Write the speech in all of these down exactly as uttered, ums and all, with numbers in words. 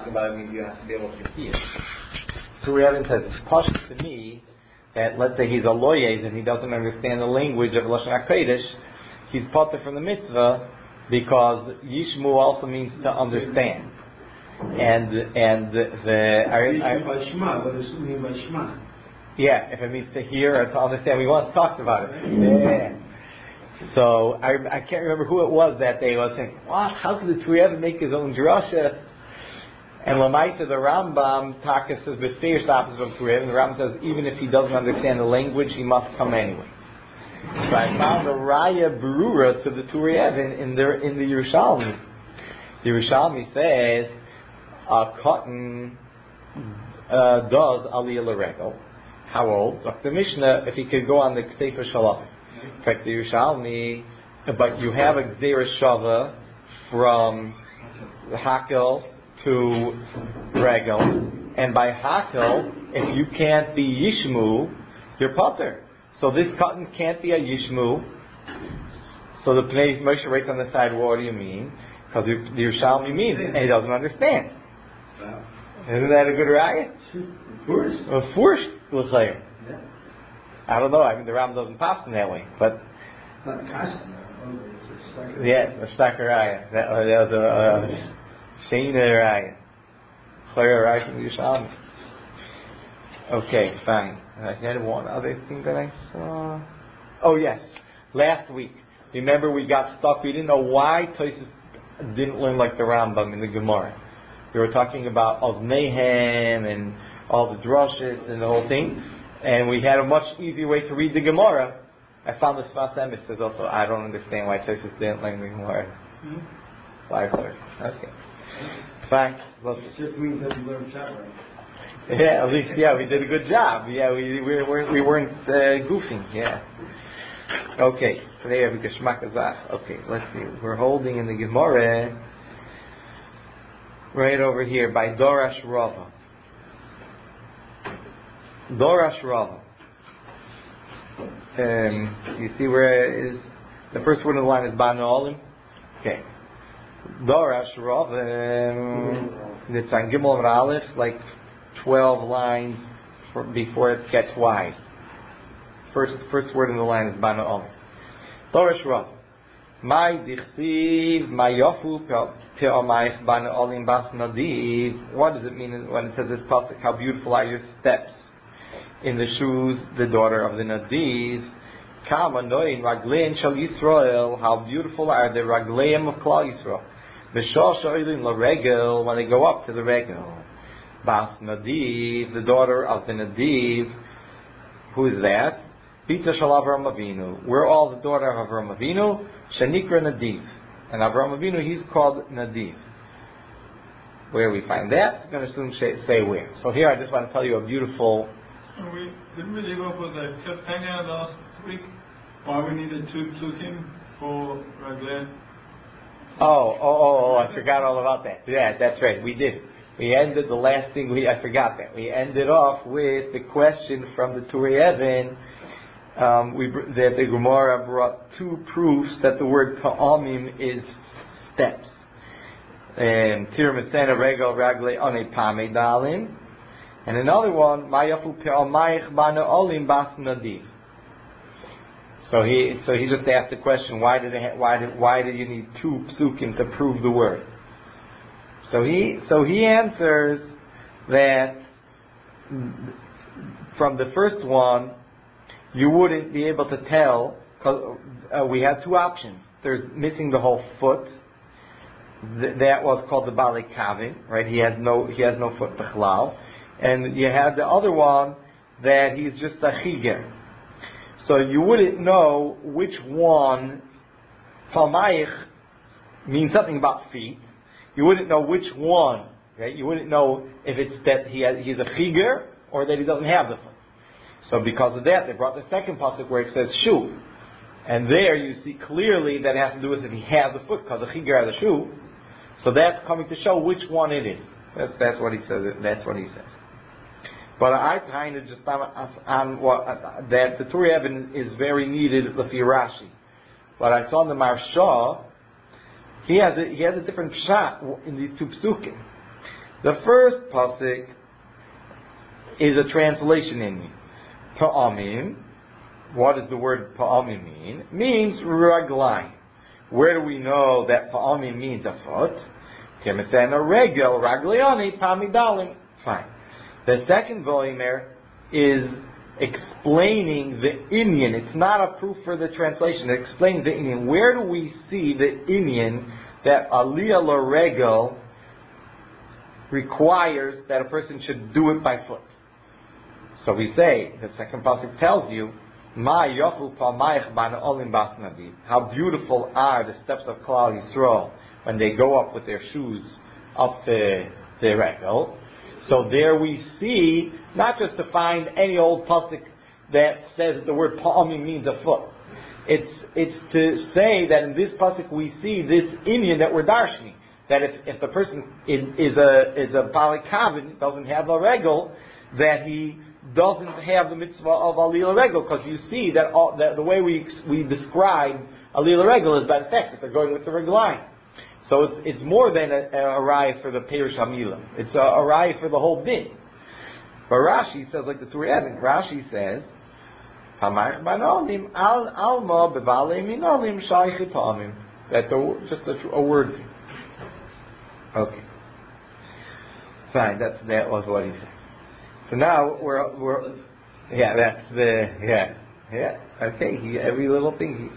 talking about it means you have to be able to hear. Turei Even says it's possible to me that let's say he's a loyez and he doesn't understand the language of Lashon HaKodesh, he's potter from the mitzvah because Yishmu also means to understand. And and the, the I, I, by Shema, what does it mean by Shema? Yeah, if it means to hear or to understand, we once talked about it. Yeah. So I I can't remember who it was that day. I was saying, what? How could the Turei Even make his own drasha? And Lamaita, the Rambam, Taka says, B'feish the opposite of Turei Even. The Rambam says, even if he doesn't understand the language, he must come anyway. So I found a Raya Berura to the Turei Even in the, in the Yerushalmi. The Yerushalmi says, a cotton uh, does Aliyah L'Regel. How old? So the Mishnah, if he could go on the Sefer Shalach. In fact, the Yerushalmi, but you have a Gzeira Shava from Hakel to Regel, and by Hakel, if you can't be Yishmu, you're Potter. So this cotton can't be a Yishmu. So the Pnei Moshe writes on the side, what do you mean? Because the Yerushalmi means, and he doesn't understand. Wow. Isn't that a good raya? Of course. Of course, we'll say. Yeah. I don't know. I mean, the Ram doesn't pop in that way, but Not custom. Oh, yeah, the stacker raya. That, uh, that was a, a Sheina raya. Clear raya from the Yerushalmi. Okay, fine. I had one other thing that I saw. Oh yes, last week. Remember, we got stuck. We didn't know why Tosfos didn't learn like the Rambam in the Gemara. We were talking about Oznehem and all the drushes and the whole thing, and we had a much easier way to read the Gemara. I found the Sfas Emes says also, I don't understand why Tosfos didn't learn the Gemara. Mm-hmm. Five stars. Okay. Fine. Well, it just means that you learn Shabbat. Yeah, at least, yeah, we did a good job. Yeah, we we weren't we weren't uh, goofing. Yeah. Okay. Today we have a Geshmak Azach. Okay, let's see. We're holding in the Gemara right over here by Dorash Rava. Dorash Rava. Um, you see where it is? The first word in the line is Banu Olim. Okay. Dorash Rava. Um, it's on Gimel and Aleph, like twelve lines for, before it gets wide. First, first word in the line is Banu Olim. Dorash Rava. My dichsiv, my yofu pe'omayich Banu Olim bas nadiv. What does it mean when it says this pasuk? How beautiful are your steps in the shoes, the daughter of the Nadiv. Kama noin ragleim shel Yisrael. How beautiful are the ragleim of Klal Yisrael. B'shor sho'ilin l'regel, when they go up to the regel. Bas Nadiv, the daughter of the Nadiv. Who is that? Bita shel Avraham Avinu. We're all the daughter of Avraham Avinu. Shenikra Nadiv. And Avraham Avinu, he's called Nadiv. Where we find that, it's going to soon say where. So here I just want to tell you a beautiful... We didn't really go for the Ketanya last week. Why we needed two psukim for Raglan. Oh, oh, oh, oh, I forgot all about that. Yeah, that's right, we did. We ended the last thing, we I forgot that. We ended off with the question from the Turei Even. Um, we, that the Gemara brought two proofs that the word Pa'amim is steps. Tir Mesena Regel Ragle Ane Pame Dalim. And another one, Mayafu Pe'amayich Banu Olim Bas Nadiv. So he, so he just asked the question: Why did it, why did, why do you need two psukim to prove the word? So he, so he answers that from the first one, you wouldn't be able to tell because uh, we had two options. There's missing the whole foot. Th- that was called the Balik Kavin, right? He has no, he has no foot b'chlal. And you have the other one that he's just a chiger. So you wouldn't know which one. Palmayich means something about feet. You wouldn't know which one. Right? You wouldn't know if it's that he has, he's a chiger or that he doesn't have the foot. So because of that, they brought the second pasuk where it says shoe, and there you see clearly that it has to do with if he has the foot because the chiger has a shoe. So that's coming to show which one it is. That's, that's what he says. That's what he says. But I kind of just on, on what uh, that the Turei Even is very needed Lefi Rashi. But I saw in the Marsha, he has a, he has a different shot in these two psukim. The first pasuk is a translation in Pa'amim. What does the word Pa'amim mean? It means raglaim. Where do we know that Pa'amim means a foot? Kemisena regel ragliani pamidalim. Fine. The second volume there is explaining the Inyan. It's not a proof for the translation. It explains the Inyan. Where do we see the Inyan that Aliyah L'Regel requires that a person should do it by foot? So we say, the second pasuk tells you, Ma yofu palmayich bana olim bas nadiv. How beautiful are the steps of Klal Yisrael when they go up with their shoes up the, the regel. So there we see, not just to find any old pasuk that says that the word pa'amim means a foot. It's it's to say that in this pasuk we see this inyan that we're darshani. That if, if the person is a is a palikavin, doesn't have a regel, that he doesn't have the mitzvah of aliyah regel, because you see that, all, that the way we we describe aliyah regel is by the fact that they're going with the regline. So it's it's more than a, a raya for the Perush Hamila. It's a, a raya for the whole din. But Rashi says like the Tur Eben. Rashi says, that the, just a, a word. Okay, fine. That's that was what he said. So now we're we're yeah. That's the yeah yeah. Okay, he, every little thing.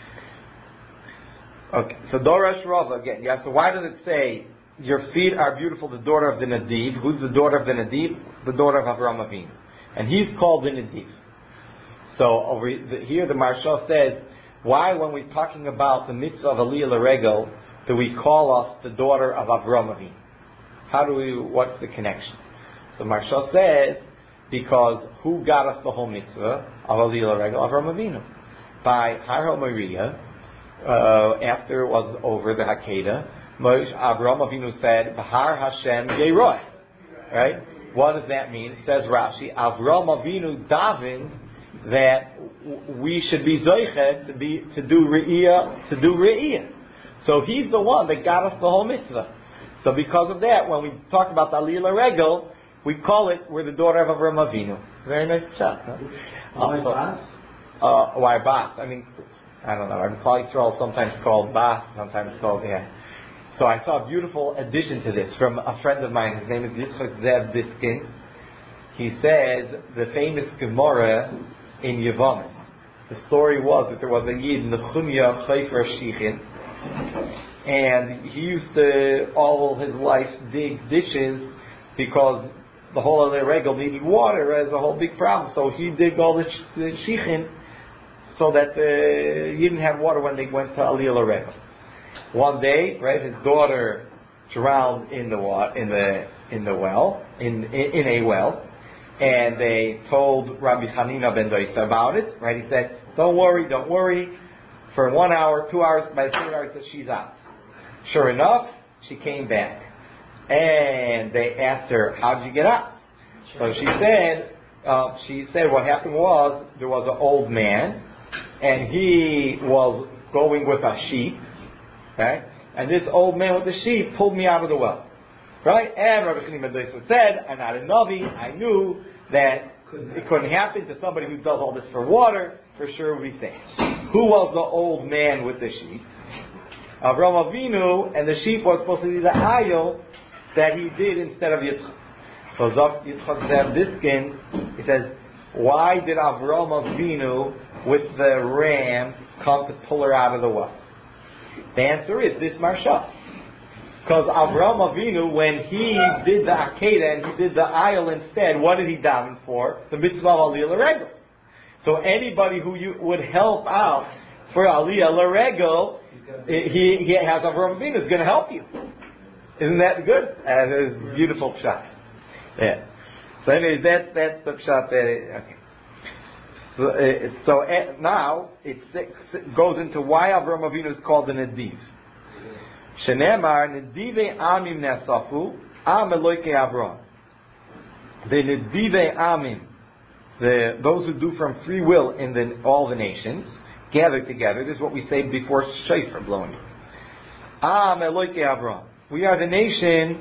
He, okay, so Dorash Rava again. Yeah. So why does it say your feet are beautiful? The daughter of the Nadiv. Who's the daughter of the Nadiv? The daughter of Avraham Avinu, and he's called the Nadiv. So over the, here the Maharsha says, why when we're talking about the mitzvah of Aliyah L'Regel do we call us the daughter of Avraham Avinu? How do we? What's the connection? So Maharsha says, because who got us the whole mitzvah of Aliyah L'Regel? Avraham Avinu. By Har HaMoriah, uh, after it was over the Hakeda, Avraham Avinu said, B'Har Hashem Yeroy. Right? What does that mean? Says Rashi, Avraham Avinu davened that we should be zoiched to be to do re'iyah, to do re'iyah. So he's the one that got us the whole mitzvah. So because of that, when we talk about the Aliyah L'Regel, we call it, we're the daughter of Avraham Avinu. Very nice chat, huh? Why Also, Bas? uh, why Bas? I mean, I don't know. I'm Klal Yisrael sometimes called Bas, sometimes called, yeah. So I saw a beautiful addition to this from a friend of mine. His name is Yitzchak Zev Diskin. He says the famous Gemara in Yevamis. The story was that there was a Yid, Nechumya Chayfer Shichin, and he used to all his life dig ditches because the whole of the regel needed water as a whole big problem. So he did all the, sh- the Shichin so that uh, he didn't have water when they went to Aliyah L'Regel. One day, right, his daughter drowned in the wa- in the in the well in in, in a well. And they told Rabbi Hanina ben Doisa about it, right? He said, don't worry, don't worry. For one hour, two hours, by the third hour, he said, she's out. Sure enough, she came back. And they asked her, how did you get out? So she said, uh, she said what happened was, there was an old man, and he was going with a sheep, right? And this old man with the sheep pulled me out of the well. Right? And Rabbi Chaim ben Doisa said, I'm not a Navi, I knew that it couldn't happen to somebody who does all this for water, for sure would be safe. Who was the old man with the sheep? Avraham Avinu, and the sheep was supposed to be the ayil that he did instead of Yitzchak. So Yitzchak Zev Diskin, he says, why did Avraham Avinu with the ram come to pull her out of the well? The answer is this Maharsha. Because Avraham Avinu, when he did the Akedah and he did the ayil instead, what did he daven for? The mitzvah of Aliyah L'Regel. So anybody who you would help out for Aliyah L'Regel, he, he has Avraham Avinu is going to help you. Isn't that good? And it's a beautiful pshat. Yeah. So anyways, that, that's the pshat there. Okay. So, uh, so uh, now it goes into why Avraham Avinu is called the Nadiv. Shenemar Nedive Amim Nesafu Am Eloike Avraham. The Nedive Amim, the those who do from free will in the, all the nations, gathered together. This is what we say before shofar blowing. Am Eloike Avraham. We are the nation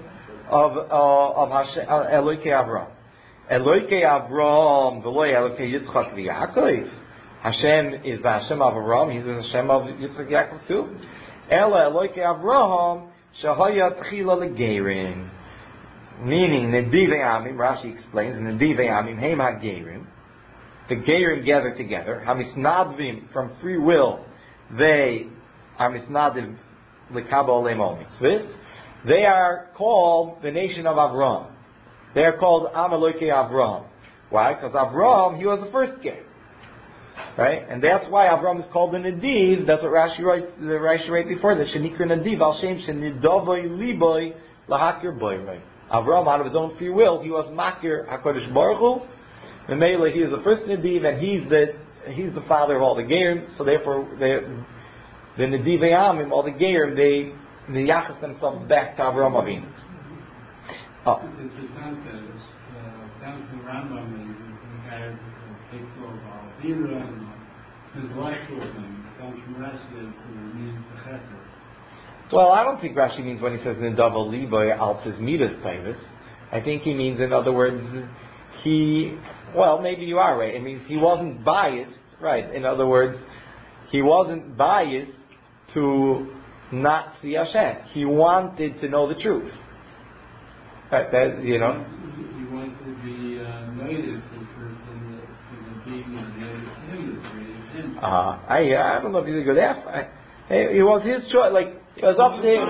of uh, of Hashem, uh, Eloke Avram. Eloke Avram, v'lo Eloke Yitzchak v'Yaakov. Hashem is the Hashem of Avram. He's the Hashem of Yitzchak Yaakov too. Ela Eloke Avraham shahaya tchila legerim. Meaning Nedivei Amim. Rashi explains Nedivei Amim Heim HaGerim. The Gerim gather together. Hamisnadvim, from free will, they are misnadiv lekabel olemol mitzvahs. They are called the nation of Avram. They are called Am Eloke Avram. Why? Because Avram, he was the first ger. Right? And that's why Avram is called the Nadiv. That's what Rashi writes, the Rashi wrote before, that Shenikra Nadiv, Al Shem Shenidovoi Liboy Lahakir Boyrei. Avram, out of his own free will, he was Makir HaKadosh Baruch Hu. The Mele, he is the first Nadiv, and he's the he's the father of all the Gerim. So therefore, the the Nadivei Amim, all the Gerim, they they yachas themselves back to Avram Avinu. Oh. It's interessant that uh, down to Rambam, we have a picture of Alvira and his wife with him. Down from Rashi, it means the Cheter. Well, I don't think Rashi means when he says Nidav Liboy Altzis Midas Tavis. I think he means, in other words, he, well, maybe you are right. It means he wasn't biased, right? In other words, he wasn't biased to not see Hashem. He wanted to know the truth. Right, that, you know. He wanted to be uh, native to the person, to the being of native him. Uh, I, I don't know if he's a good F. I, it was his choice, like, it was up to him.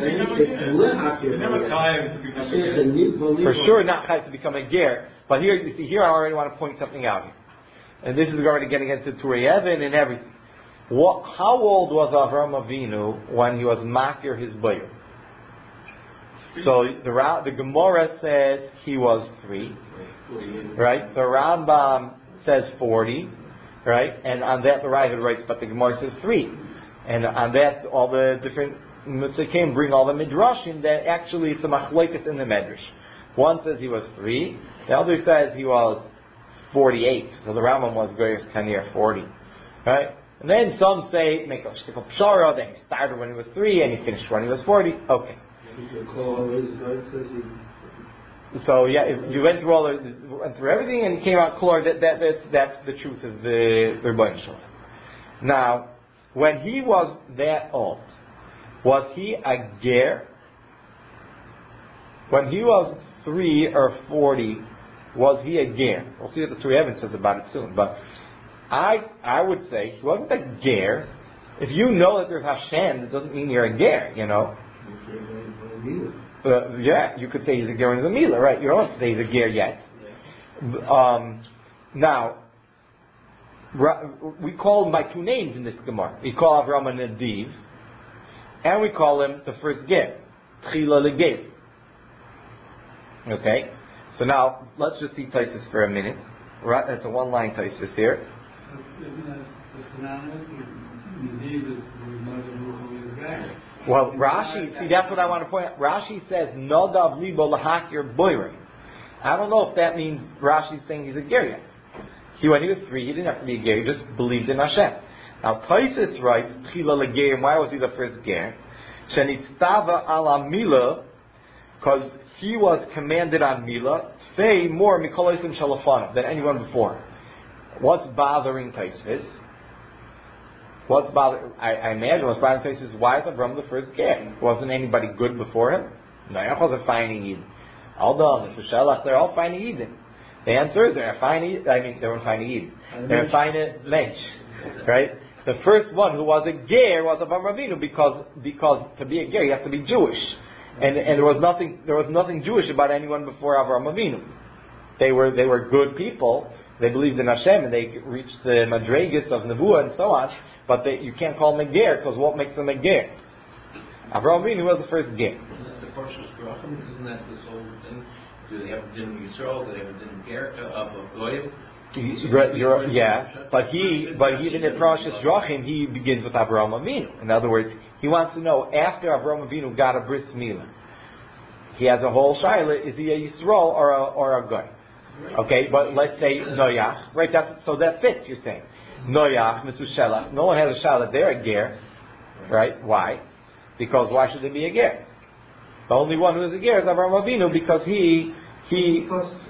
For sure, not chayav to become a ger. But here, you see, here I already want to point something out here, and this is already getting into Turei Even and everything. What? How old was Avraham Avinu when he was makir his boyer? So the the Gemara says he was three, right? The Rambam says forty, right? And on that the Ravid writes, but the Gemara says three. And on that, all the different Mitzakim bring all the midrashim that actually it's a machlokes in the medrash. One says he was three, the other says he was forty-eight. So the Rambam was Goyers Kanir forty, right? And then some say make a shtickle pshara. Then he started when he was three and he finished when he was forty. Okay. So yeah, if you went through all the, went through everything and came out clear that, that that's that's the truth of the the Rebbeinu Shalom. Now, when he was that old, was he a ger? When he was three or forty, was he a ger? We'll see what the Turei Even says about it soon. But I I would say he wasn't a ger. If you know that there's Hashem, it doesn't mean you're a ger, you know. Uh, yeah, you could say he's a ger in the Mila, right? You don't say he's a ger yet. Um, now, we call him by two names in this Gemara. We call Avram a Nadiv, and we call him the first ger, Tchila Legev. Okay, so now let's just see Taisus for a minute. Right, that's a one-line Taisus here. Well, Rashi, see, that's what I want to point out. Rashi says Nodav Libo Lahakir Boyrim. I don't know if that means Rashi's saying he's a ger yet. He, when he was three, he didn't have to be a ger, he just believed in Hashem. Now, Taisus writes, Tchila Legerim, why was he the first ger? Shenitztava ala Mila, because he was commanded on Mila, Fei more Mikolosim Shalafanav, than anyone before. What's bothering Taisus? What's bothering, I, I imagine what's bothering Taisus is, why is Avram the first ger? Wasn't anybody good before him? Noach wasn't finding Eden. Aldon, the Shalach, they're all finding Eden. The answer is they're finding, I mean, they weren't finding Eden. They're finding Mensch, right? The first one who was a ger was Avraham Avinu, because because to be a ger you have to be Jewish, and and there was nothing there was nothing Jewish about anyone before Avraham Avinu. They were they were good people. They believed in Hashem and they reached the madregas of Nevuah and so on. But they, you can't call them a ger, because what makes them a ger? Avraham Avinu was the first ger. Isn't that the Parshas Drachim? Isn't that this whole thing? Do they have a din of Yisrael? Do they have a din of ger of a goyim? You're, you're, yeah, but he, but even in Parashas Drachim, he begins with Avraham Avinu. In other words, he wants to know after Avraham Avinu got a bris milah, he has a whole shaila: is he a Yisrael or a or a goy? Okay, but let's say Noach, right? That's so that fits. You're saying Noach, Mister Shelach. No one has a shaila; they're a ger, right? Why? Because why should they be a ger? The only one who is a ger is Avraham Avinu because he he.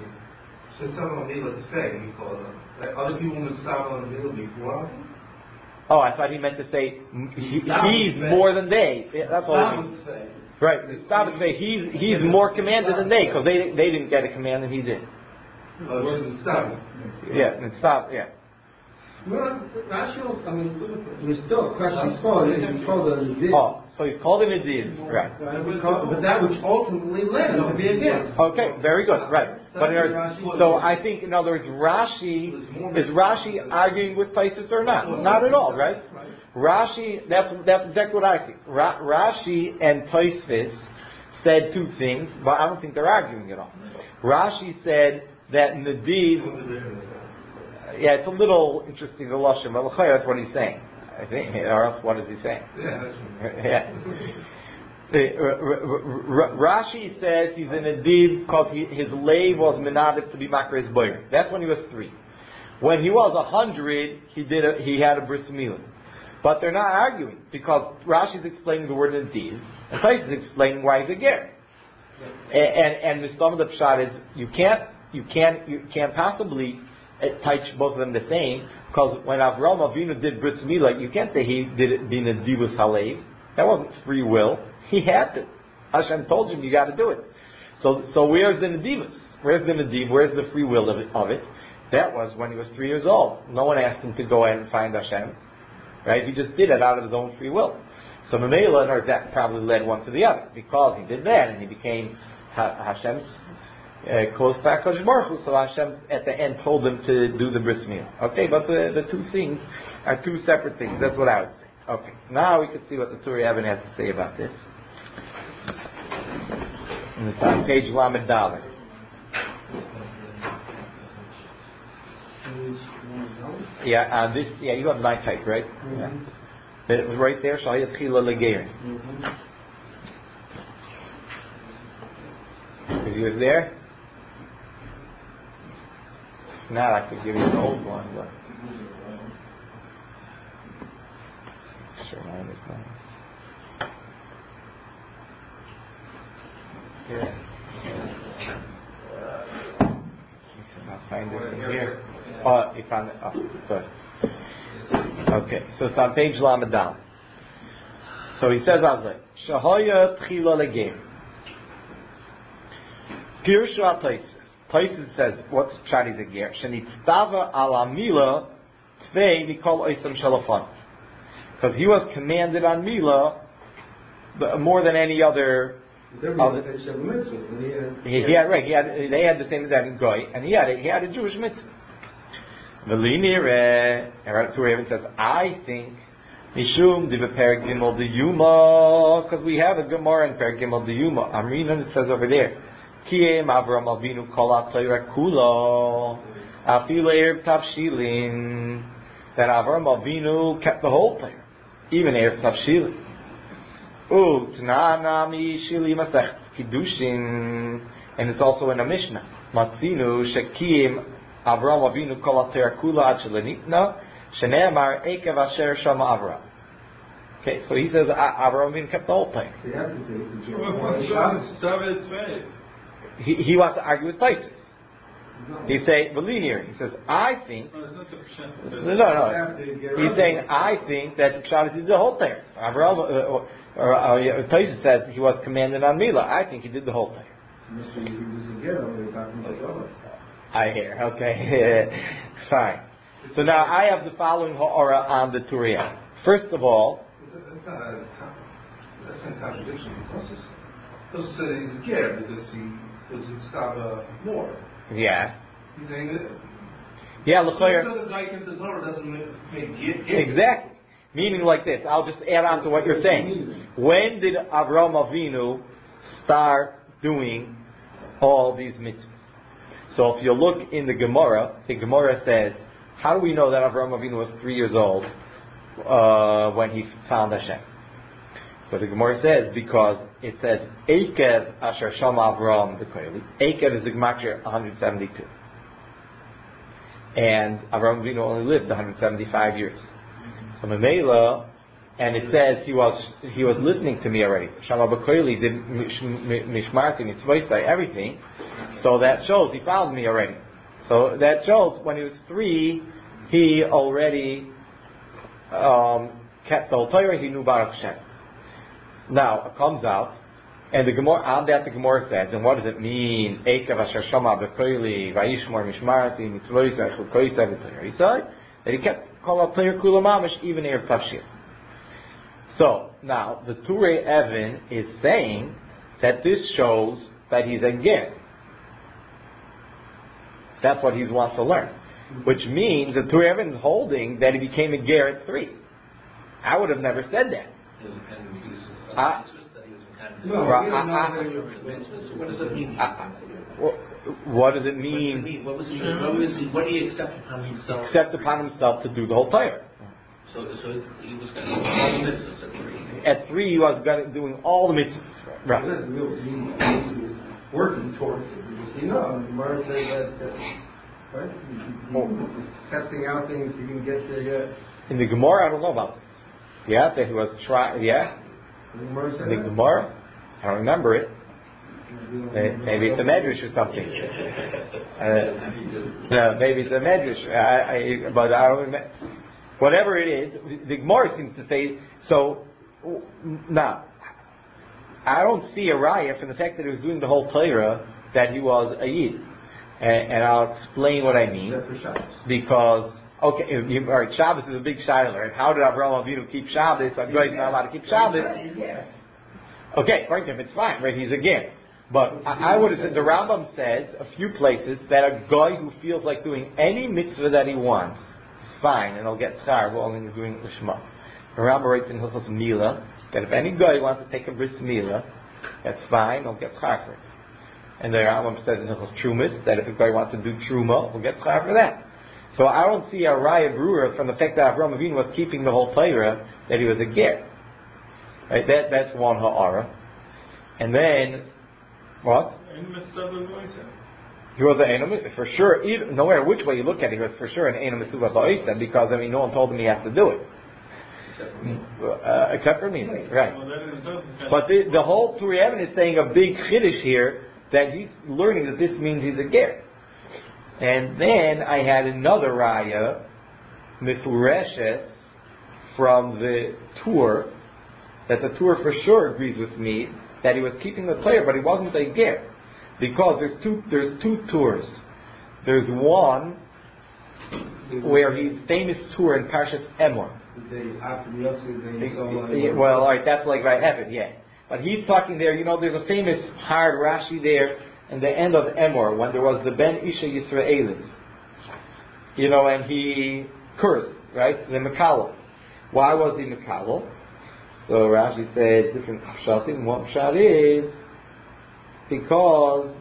Other people would stop on the middle before. Oh, I thought he meant to say he, he's more than they. Yeah, that's all. It means. Right. Stop and say he's he's more commanded than they because they they didn't get a command and he did. Oh, it wasn't stop. Yeah, and stop. Yeah. Well, rational, I mean, there's still a question. He's called it. He's called it a Nadiv. Oh, so he's called an Nadiv, right? But that which ultimately led him to be a gift. Okay, very good, right. But in other, so I think, in other words, Rashi is Rashi arguing with Taisus or not? Not at all, right? Rashi, that's that's exactly what I think. Ra, Rashi and Tosfos said two things, but I don't think they're arguing at all. Rashi said that Nadiv. Yeah, it's a little interesting to Lashon, but that's what he's saying. I think, or else what is he saying? Yeah, that's right. yeah. Rashi says he's in a div because he, his lave was menadiv to be makar his boyer. That's when he was three. When he was a hundred, he did a, he had a bris milah. But they're not arguing because Rashi's explaining the word nadiv, and Tais is explaining why he's a ger. And and, and the stomach of the pshat is you can't you can't you can't possibly touch both of them the same, because when Avraham Avinu did bris milah, you can't say he did it being a divus halev. That wasn't free will. He had to. Hashem told him you got to do it. So, so where's the nedivus? Where's the nediv? Where's the free will of it, of it? That was when he was three years old. No one asked him to go in and find Hashem, right? He just did it out of his own free will. So Mamela, or that probably led one to the other because he did that and he became ha- Hashem's. Uh, close back Kodesh Baruch Hu, so Hashem at the end told them to do the bris milah. Okay, but the, the two things are two separate things. That's what I would say. Okay, now we can see what the Turei Even has to say about this. And it's on page Lamed Dalet. Yeah, on this. Yeah, you have my type, right? Mm-hmm. Yeah. It was right there. Shal Yatchila Legeir. Is yours there? Not, I could give you an old one, but sure mine is not. Yeah. I'll find this in here. Oh, you found it. Oh, good. Okay, so it's on page Lamed Dalet. So he says, "Azay Shahoya Tchila Legem." Pirshu Ataisis. Taisus says, what's Pshati the ger? Shenitztava ala mila tvei mikol oisam shalafan. Because he was commanded on mila more than any other. other he, he had right. He had. They had the same as that in Goy, and he had. A, he had a Jewish mitzvah. Velinire, and Turei Even says, I think Mishum diva Perek Gimel de Yuma, because we have a Gemara in Perek Gimel de Yuma. Amrinan, it says over there. Kiem Avraham Avinu kol ha'Torah kulo afilu erev tavshilin. That Avraham Avinu kept the whole Torah, even erev tavshilin. U t'na'anami shili masech kiddushin, and it's also in a Mishnah. Matzinu shekiem Avraham Avinu kol ha'Torah kulo ad shelenitna shene'amar ekev asher shama Avraham. Okay, so he says Avraham Avinu kept the whole Torah. He, he wants to argue with Taisus. He say, believe here. He says, I think. No, no. He's saying, I think that the Pshat did the whole thing. Avraham, uh, or uh, Taisus says he was commanded on Milah. I think he did the whole thing. I hear. Okay, fine. So now I have the following ha'ara on the Turei Even. First of all, that's not a that's not a contradiction. He'll say he's a ger because he. Was it stop uh, more? Yeah. He's saying that. Yeah, look here. Doesn't make get exactly. Meaning like this. I'll just add on to what you're saying. When did Avraham Avinu start doing all these mitzvahs? So if you look in the Gemara, the Gemara says, how do we know that Avraham Avinu was three years old uh, when he found Hashem? So the Gemara says, because it says, Ekev Asher Shama Avraham B'Koyli. Ekev is the Gematria one hundred seventy-two. And Avraham Avinu only lived one hundred seventy-five years. So Memela, and it says he was he was listening to me already. Shama B'Koili did Mishmarti Mitzvah, everything. So that shows he followed me already. So that shows when he was three, he already um, kept the whole Torah. He knew Baruch Shem. Now it comes out, and the Gemara on that the Gemara says, and what does it mean? Eikav Asher Shama B'Koili Vayishmor Mishmarti Mitzvah Chukoisai V'Torah. That he kept Kol HaTorah Kula Mamish even Erev Tafshir. So now the Turei Even is saying that this shows that he's a ger. That's what he wants to learn. Which means the Turei Even is holding that he became a ger at three. I would have never said that. He was kind of used to Uh, that he was kind of No, Right, he didn't know I- that he was- What does it mean? Uh, well, what does it What does it mean? mean? What was he? What was he? What did he accept upon himself? Accept upon himself to do the whole Torah. So, so he was going to do all the mitzvahs at three. At three, he was gonna- doing all the mitzvahs. It Right. doesn't really mean that he was working towards it. Because, you know, the Gemara says that, that right? He- he- Oh. Testing out things he didn't get there yet. In the Gemara, I don't know about this. Yeah, that he was trying. Yeah, The Gemara said in the that? Gemara, I don't remember it. May- Maybe it's a medrash or something. Uh, no, maybe it's a medrash. I, I, but I don't remember. Whatever it is, the Gemara seems to say so. Now, I don't see a raya from the fact that he was doing the whole Torah that he was a yid, and, and I'll explain what I mean. Except for Shabbos. Because okay, if you, all right, Shabbos is a big shiloh. And how did Avraham Avinu keep Shabbos? A guy is not allowed to keep Shabbos. Yeah. Okay, according to him, it's fine, right? He's a ger. But I, I would have said the Rambam says a few places that a guy who feels like doing any mitzvah that he wants is fine, and he'll get schar while he's doing Lishma. The Rambam writes in Hilchos Mila that if any guy wants to take a bris Mila, that's fine, he'll get schar for it. And the Rambam says in Hilchos Trumas that if a guy wants to do Truma, he'll get schar for that. So I don't see a raya brewer from the fact that Avraham Avinu was keeping the whole Torah that he was a ger. Right? That that's one ha'ara. And then what? He was an enum for sure. Even, no matter which way you look at it, he was for sure an enum mitzvah ba'isa because I mean no one told him he has to do it. Uh, except for me, right? But the, the whole Turei Even is saying a big chiddush here that he's learning that this means he's a ger. And then I had another raya, mifureshes, from the tour, that the tour for sure agrees with me that he was keeping the Torah, but he wasn't a ger, because there's two there's two tours. There's one where he's famous tour in Parshas Emor. They after the Yosef, they go Yeah, well, all right, that's like by Evid, yeah. But he's talking there. You know, there's a famous hard Rashi there in the end of Emor when there was the Ben Isha Yisraelis. You know, and he cursed, right? The Mekalo. Why was he Mekalo? So Rashi says different pshatim. One pshat is because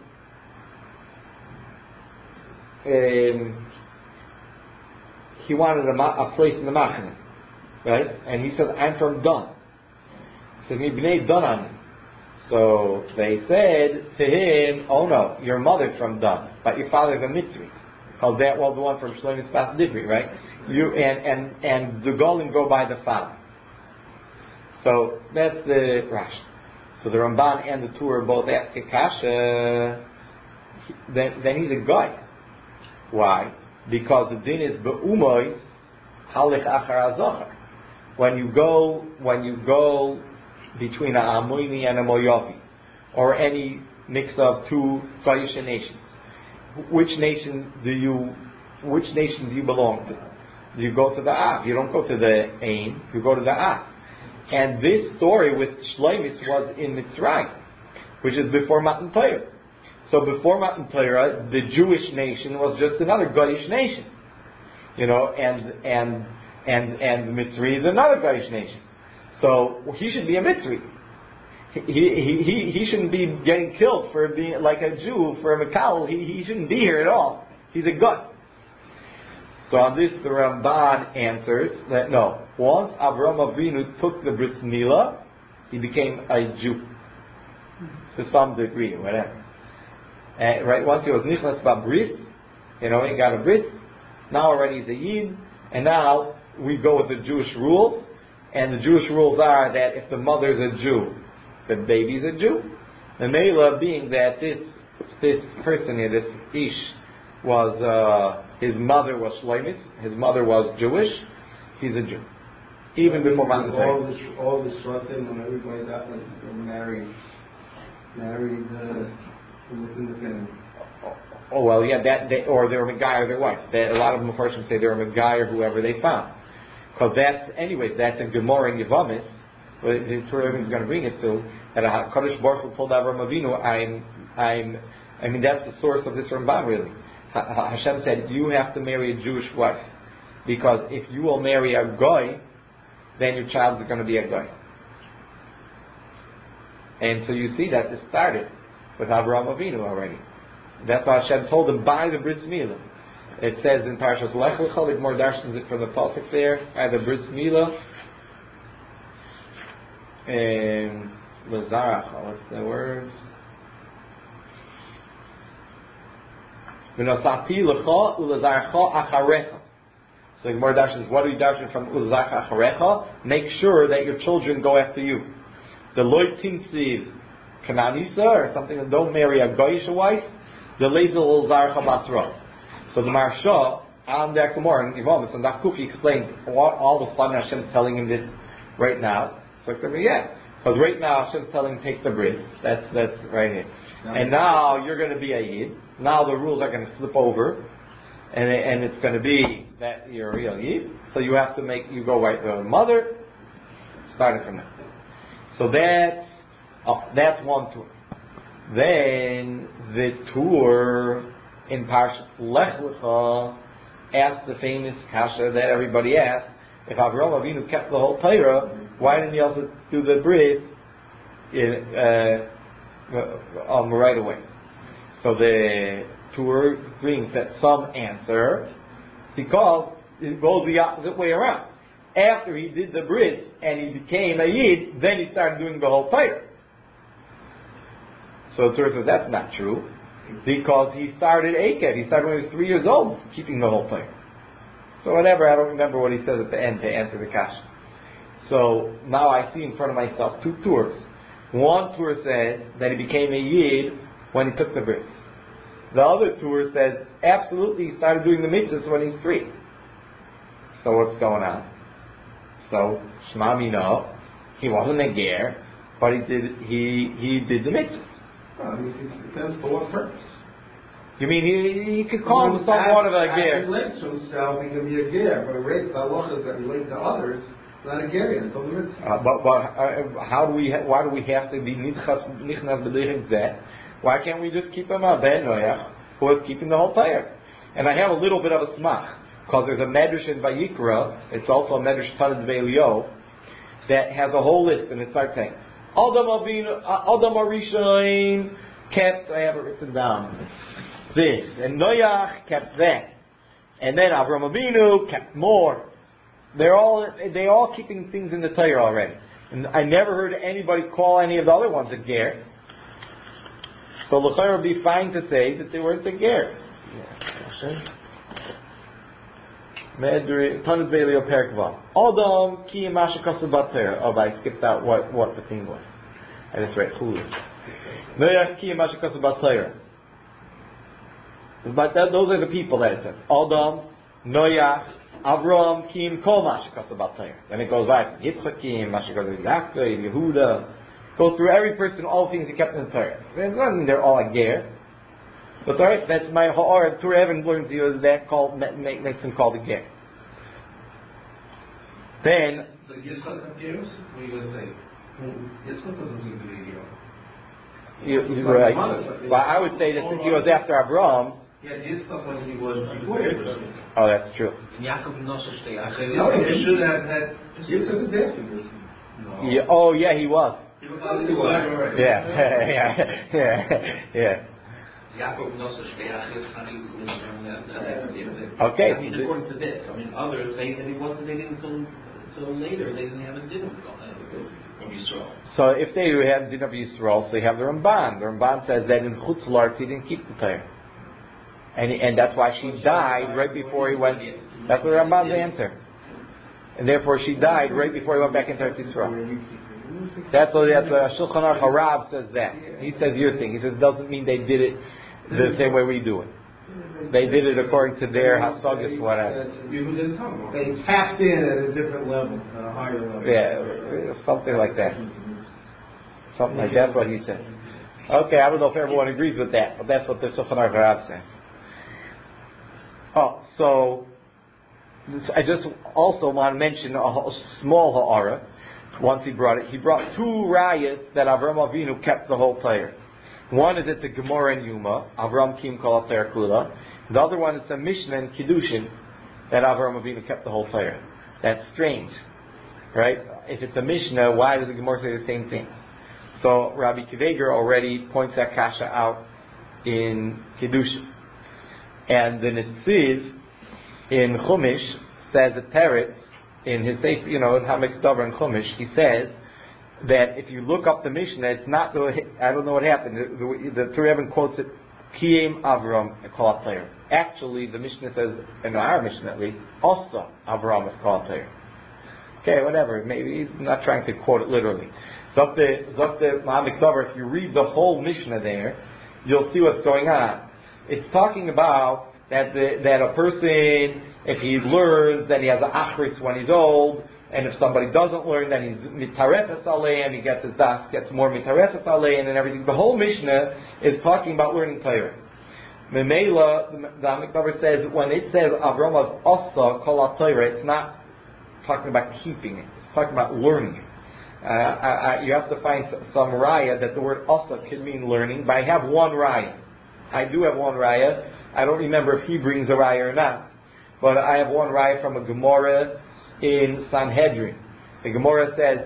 um, he wanted a, ma- a place in the Machane, right? And he said, "I'm from Dan." He said, "Mibnei Danan." So they said to him, "Oh no, your mother's from Dan, but your father's a Mitzri." Called that well the one from Shlomo Tzfas Dibri, right? You and and and the Golim go by the father. So that's the Rashi. So the Ramban and the Tur both ask Kasha. Then then he's a guy. Why? Because the din is be'umois halich achar azochar. When you go when you go between a Amoni and a Moyavi, or any mix of two Goyish nations, which nation do you which nation do you belong to? You go to the Av. You don't go to the Ain. You go to the Av. And this story with Shlomis was in Mitzrayim, which is before Matan Torah. So before Matan Torah, the Jewish nation was just another Goyish nation, you know, and and and and Mitzri is another Goyish nation. So he should be a Mitzri. He he he he shouldn't be getting killed for being like a Jew for a Mekal. He he shouldn't be here at all. He's a gut. So on this, the Ramban answers that no. Once Avraham Avinu took the bris milah, he became a Jew to some degree, whatever. And right, once he was nichnas b'bris, you know, he got a bris. Now already he's a yid, and now we go with the Jewish rules. and the Jewish rules are that if the mother's a Jew, the baby's a Jew. The Mela being that this this person here, this Ish, was uh, his mother was Shlomis, his mother was Jewish, he's a Jew. Even before Matan all this, all the Shvatim and everybody that was married, married uh, within the family. Oh well, yeah, that they, or they were Megai or their wife. That, a lot of them, of course, say they were Megai or whoever they found, because that's anyway. That's in Gemara and Yevamis. But the Torah is going to bring it to that Hakadosh Baruch Hu told Avraham Avinu, "I'm, I'm." I mean, that's the source of this Ramban, really. Ha- Hashem said, "You have to marry a Jewish wife, because if you will marry a goy, then your child is going to be a goy." And so you see that this started with Avraham Avinu already. That's why Hashem told him by the bris milah. It says in Parashas Lech Lecha, it more darshans it from the pasuk there, by the bris milah. And Lazarach, what's the words? V'nosati lecha ulazarcha acharecha. So the more darshans, what do you darshan from ulazarcha acharecha? Make sure that your children go after you. The loy timtziv kananisa, or something, that don't marry a goyish wife. The lezel ulazarcha basra. So the Maharsha on the Gemara in Yevamis and Daf explains all, all of a sudden Hashem's telling him this right now. So yeah, because right now Hashem's telling him take the bris. That's that's right here. And now you're going to be a yid. Now the rules are going to flip over, and and it's going to be that you're a real yid. So you have to make you go right with the mother. Starting from there. So that's oh, that's one tour. Then the tour in Parashat Lech Lecha asked the famous kasha that everybody asked: if Avraham Avinu kept the whole Torah, why didn't he also do the bris in, uh, um, right away? So the tour brings that some answer because it goes the opposite way around. After he did the bris and he became a yid, then he started doing the whole Torah. So the Torah says that's not true, because he started Akev. He started when he was three years old, keeping the whole Torah. So whatever, I don't remember what he says at the end to answer the kasha. So now I see in front of myself two tours. One tour says that he became a yid when he took the bris. The other tour says absolutely he started doing the mitzvahs when he's three. So what's going on? So Shema Mino, he wasn't a ger, but he did he he did the mitzvahs. Well, I mean, it depends for what purpose. You mean he, he could call him somewhat of a ger? He relates to himself, he can be a ger, but relate to halachas that relate to others, not a ger. Uh, but but uh, how do we? Ha- why do we have to be nichnas nichnas b'dichik zeh? Why can't we just keep him a ben noyach who is keeping the whole Torah? And I have a little bit of a smach because there's a medrash in Vayikra. It's also a medrash Tanit Ve'Elio that has a whole list, and it starts saying Adam Avinu, Adam Arishain kept. I have it written down. This and Noach kept that, and then Avram Avinu kept more. They're all they all keeping things in the Torah already, and I never heard anybody call any of the other ones a ger. So l'chayr would be fine to say that they weren't a ger. Tanit Ve'Elio Perek Vav. Adam ki masha kasav b'Torah. Oh, I skipped out what, what the thing was. I just read Chulu. Noach ki masha kasav b'Torah. But that, those are the people that it says. Adam, Noach, Avram, Kim, Kol masha kasav b'Torah. Then it goes right. Yitzchakim, masha kasav Yaakov, Yehuda. Goes through every person, all the things he kept in the Torah. There's nothing they're all a ger. But alright, that's my ha'or. Torah Evan learns you that called make, makes him called a ger. Then So Yitzchak appears? What are you going to say? Yitzchak doesn't seem to be a hero. you, you're right. Well, I would say that since he was after Abraham. He had Yitzchak when he was before Abraham. Oh, that's true. Yaakov Nosser stay. No, he should have had. Yitzchak is after this. No. Yeah, oh, yeah, he was. He was he was. Yeah, yeah, yeah, yeah. Yaakov Nosser stay. Okay. I mean, according to this, I mean, others say that he wasn't. They didn't until until later. They didn't have a dinner of Yisrael. So if they had din of Yisrael, so you have the Ramban. The Ramban says that in Chutz La'aretz he didn't keep the Torah, and and that's why she died right before he went. That's the Ramban's answer. and therefore she died right before he went back into Eretz Yisrael. That's what that's what Shulchan Aruch Harav says that. He says your thing. He says it doesn't mean they did it the same way we do it. They did it according to their hasagas, whatever. They tapped in at a different level, at a higher level. Yeah, something like that. Something like that's what he says. Okay, I don't know if everyone agrees with that, but that's what the Shulchan Aruch Harav says. Oh, so I just also want to mention a small ha'ara. Once he brought it, he brought two rayas that Avram Avinu kept the whole Torah. One is at the Gemara in Yuma, Avram Kim Kol Torah Kula. The other one is the Mishnah in Kiddushin that Avram Avinu kept the whole Torah. That's strange, right? If it's a Mishnah, why does the Gemara say the same thing? So Rabbi Kiveger already points that kasha out in Kiddushin, and the Netziv in Chumash says a teretz. In his safe, you know, in Hamek Dover and Chumash, he says that if you look up the Mishnah, it's not the, I don't know what happened. The, the, the Torah Rebbe quotes it, Kiyem Avram Kol Torah. Actually, the Mishnah says, in our Mishnah at least, also Avram is Kol Torah. Okay, whatever. Maybe he's not trying to quote it literally. So, the Zokte Hamek Dover, if you read the whole Mishnah there, you'll see what's going on. It's talking about that the, that a person, if he learns, then he has an achris when he's old, and if somebody doesn't learn, then he's mitarefes alei, and he gets his das, gets more mitarefes alei, and everything. The whole Mishnah is talking about learning Torah. Memela, the Hamek Dover says, when it says Avram's Osa Kol Torah, it's not talking about keeping it, it's talking about learning it. Uh, I, I, you have to find some raya that the word Osa can mean learning, but I have one raya. I do have one raya. I don't remember if he brings a raya or not, but I have one raya from a Gemara in Sanhedrin. The Gemara says,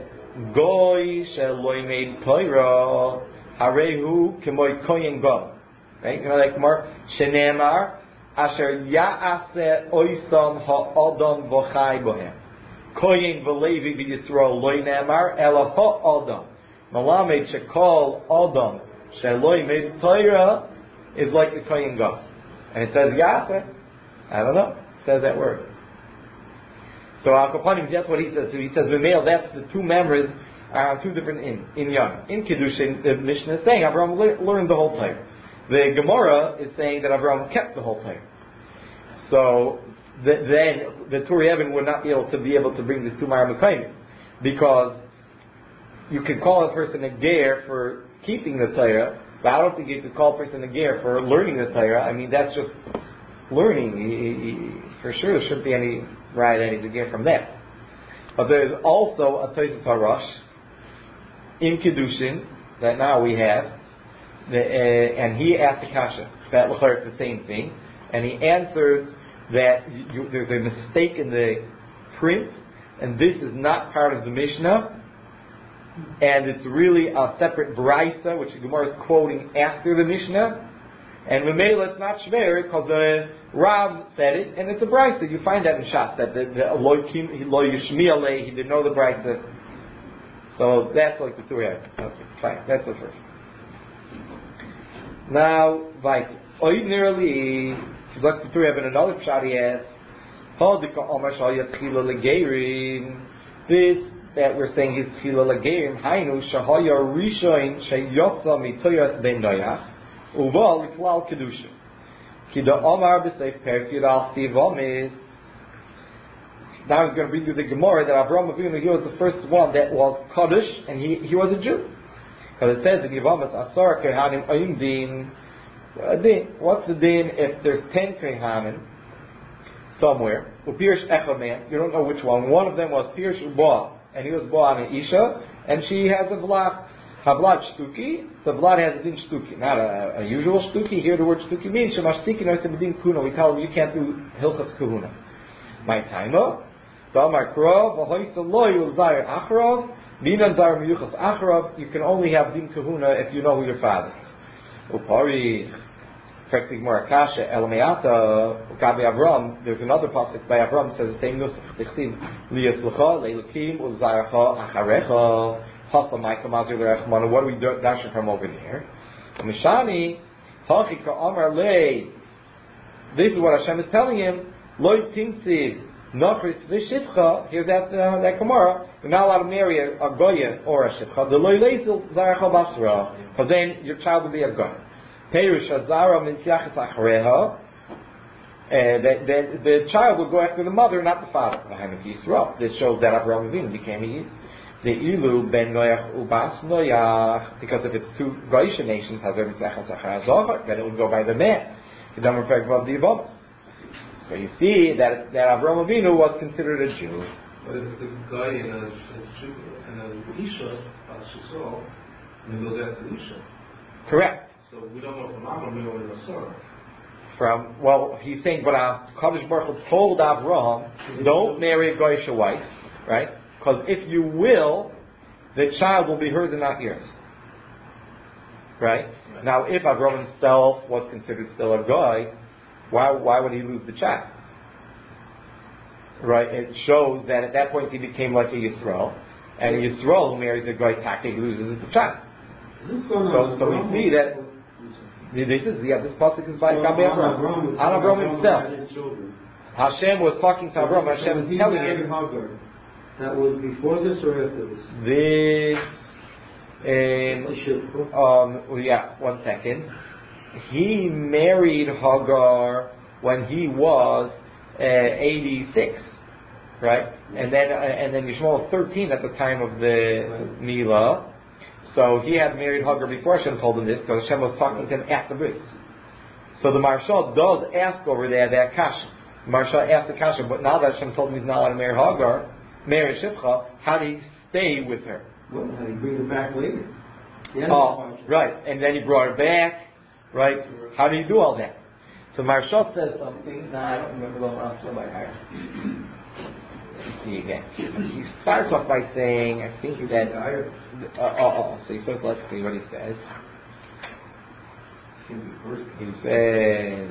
Goy sheloy made Torah harehu kemoy koyin go. Right? You know, like Gemara shenemar asher ya'ase oisam ha'adam v'chai bohem koyin v'levi v'yisrael loy nemar ela ha'adam malamed shekol adam sheloy made Torah is like the koyin go. And it says Yaseh. I don't know. It says that word. So Al-Kapanim, that's what he says. So he says the male, that's the two members are two different in in Yom. In Kiddushin, the Mishnah is saying Avraham le- learned the whole Torah. The Gemara is saying that Avraham kept the whole Torah. So the, then the Torah Evan would not be able to be able to bring the two Maramukaimis, because you can call a person a ger for keeping the Torah. But I don't think you could call a person a ger for learning the Torah. I mean, that's just learning. He, he, for sure, there shouldn't be any right any to get from that. But there's also a Tosfos Harash in Kiddushin that now we have, the, uh, and he asked the kasha that it's the same thing, and he answers that you, there's a mistake in the print, and this is not part of the Mishnah. And it's really a separate brisa, which the Gemara is quoting after the Mishnah. And Memela, it's not shver because the Rav said it, and it's a brisa. You find that in Shas that the, the lo yishmi alei, he didn't know the brisa. So that's like the two have. Okay, fine. That's the first. Now, like ordinarily, like the two have in another pshat he asks, Hadika Omar Shal Yatchila Legeirim. This that we're saying is Tchila Legeirim, Hainu Shahaya Rishoin Sheyotza Mitoyas Ben Noyach Uval Iflal Kedusha Kida Omar B'Seif Perkid Al Tivomis. Now he's going to bring you the Gemara that Avraham Avinu, he was the first one that was Kaddish, and he, he was a Jew. Because it says in Yevamis Asar Kehanim Ayim Din. What's the din if there's ten Kehanim somewhere? Upirish Echaman, you don't know which one. One of them was Pirish Uba, and he was born an Isha, and she has a Vlad. Havlad Shtuki, the Vlad has a din Shtuki, not a, a usual Shtuki. Here the word Shtuki means Shemashtikin or Sebedin Kuna. We tell him you can't do Hilchas Kahuna. My timer, Damar Krov, Vahoysa Lo Yul Zayir Acharov, Dinan Zayir Miyuchas Acharov. You can only have din Kahuna if you know who your father is. Upari, correctly more Akasha, Elameata, Gabi Avram. There's another pasuk by Avram says the same nusach. Tichsim Liyas Lecha Leilukim Ulzayircha Acharecha. What are we dashing from over there? Mishani, Hachika Amar Lei. This is what Hashem is telling him. Loi Tinsiv Nochris v'shivcha, here's that, uh, that Gemara, you're not allowed to marry a, a goya or a shivcha, the loy leisil zarcha basra, because then your child will be a goya. Perush hazara misyachas achreha, that the, the child will go after the mother, not the father. This shows that Avraham Avinu became a Yid. The ilu ben noyach ubas noyach, because if it's two Goyish nations, then it would go by the man. So you see that that Avraham Avinu was considered a Jew. But if it's a guy and a and a Isha, Shishol, and he goes after Isha. Correct. So we don't know from Avraham or Nasar. From well, he's saying, but uh, Kadosh Baruch Hu told Avraham, don't marry a Goyish wife, right? Because if you will, the child will be hers and not yours. Right? Right. Now, if Avraham himself was considered still a guy, why why would he lose the child? Right? It shows that at that point he became like a Yisrael, and a Yisrael who marries a guy, tactically loses the child. So, so we see that this is yeah, this pasuk is by Avraham. Avraham himself. Hashem was talking to Avraham. Hashem is telling him. That was before this or after this? This, um, um, yeah, one second. He married Hagar when he was uh, eighty-six, right? And then, uh, and then Yishmael was thirteen at the time of the Milah. So he had married Hagar before Hashem told him this, because Hashem was talking to him after this. So the Marshal does ask over there that kasha. Marshal asked the kasha, but now that Hashem told him he's not allowed to marry Hagar, marry Shivcha, how did he stay with her? Well, how did he bring her back later? Oh, right. And then he brought her back, right? How do you do all that? So Marshal says something. No, I don't remember the last one by heart. Let me see again. He starts off by saying, I think that. Uh, oh, oh, so he says, let's see what he says. He says.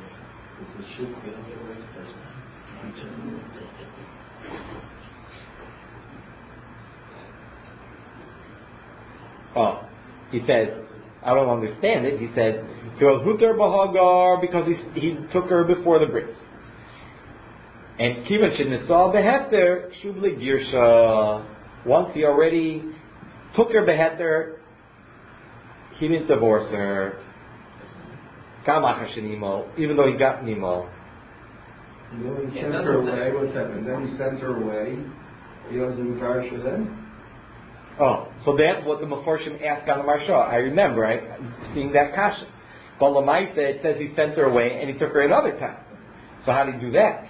Oh, he says, I don't understand it. He says, he was Huter Bahagar because he, he took her before the bris. And Kivan Shinnisah Behefter Shubli Girsha. Once he already took her Behefter, he didn't divorce her. Even though he got Nimo. Then he sent her away. What's happened? Then he sent her away. He wasn't Garish then? Oh, so that's what the Meforshim asked on the Marsha. I remember, right? Seeing that kasha. But Lamaita, it says he sent her away and he took her another time. So how did he do that?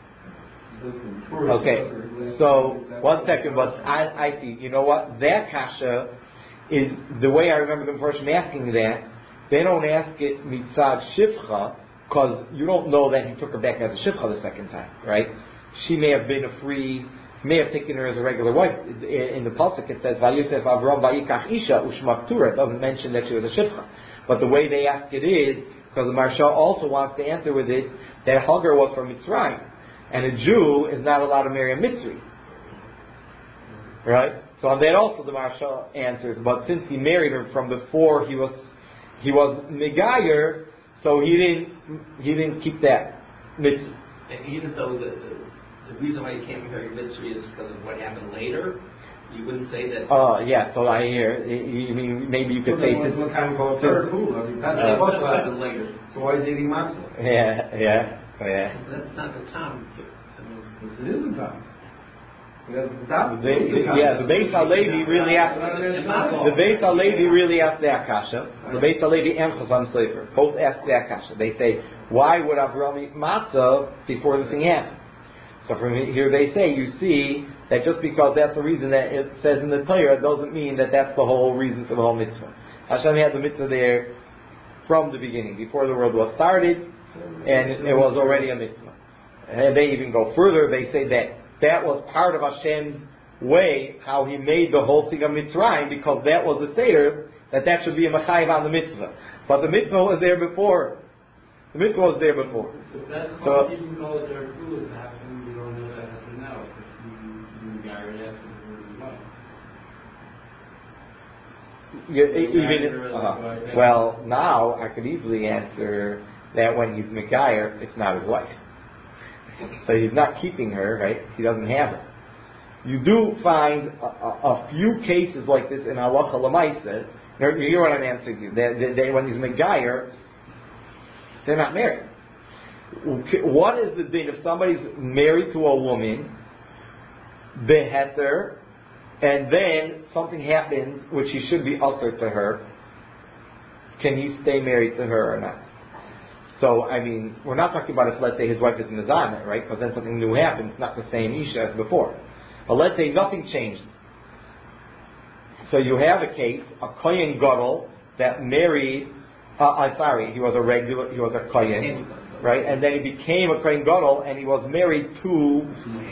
Okay, so one second, but I, I see. You know what? That kasha is the way I remember the Meforshim asking that. They don't ask it mitzad shivcha because you don't know that he took her back as a shivcha the second time, right? She may have been a free. May have taken her as a regular wife. In the pasuk it says Vayosef Avram Vayikach Isha Ushmaktura. It doesn't mention that she was a shivcha. But the way they ask it is because the Marsha also wants to answer with this that Hagar was from Mitzrayim, and a Jew is not allowed to marry a Mitzri. Right? So on that also the Marsha answers. But since he married her from before he was he was Megayer, so he didn't he didn't keep that Mitzri. And even though the, the The reason why you can't marry Mitzri is because of what happened later. You wouldn't say that. Oh, uh, yeah. So I hear. You mean maybe you could say this? What kind of third food? That's uh, what happened later. So why is he eating matzah? Yeah, yeah, oh, yeah. So that's not the time. I mean, yes, it is the time. Yeah, the, yeah, the Beis Halevi really asked. The Beis Halevi really asked the Akasha. The Beis Halevi and Chazon Sofer both asked the Akasha. They say, why would Avram eat matzah before the thing happened? So from here they say, you see, that just because that's the reason that it says in the Torah, it doesn't mean that that's the whole reason for the whole mitzvah. Hashem had the mitzvah there from the beginning, before the world was started, and it was already a mitzvah. And they even go further, they say that that was part of Hashem's way, how He made the whole thing of Mitzrayim, because that was the Seder, that that should be a Machayev on the mitzvah. But the mitzvah was there before. The mitzvah was there before. So that's so, why even though there are rules happen, we don't know that happen now, because you, you got it after the word of life. Yeah, even, uh, well, now I could easily answer that when he's Megayer, it's not his wife. So he's not keeping her, right? He doesn't have her. You do find a, a, a few cases like this in halacha l'maaseh. You hear what I'm answering you. They, they, they, when he's megayer, they're not married. What is the thing if somebody's married to a woman, beheter, and then something happens which he should be usher to her? Can he stay married to her or not? So, I mean, we're not talking about if, let's say, his wife is mizana, right? Because then something new happens, not the same isha as before. But let's say nothing changed. So you have a case, a kohen gadol that married, uh, I'm sorry, he was a regular, he was a kohen, right? And then he became a kohen gadol, and he was married to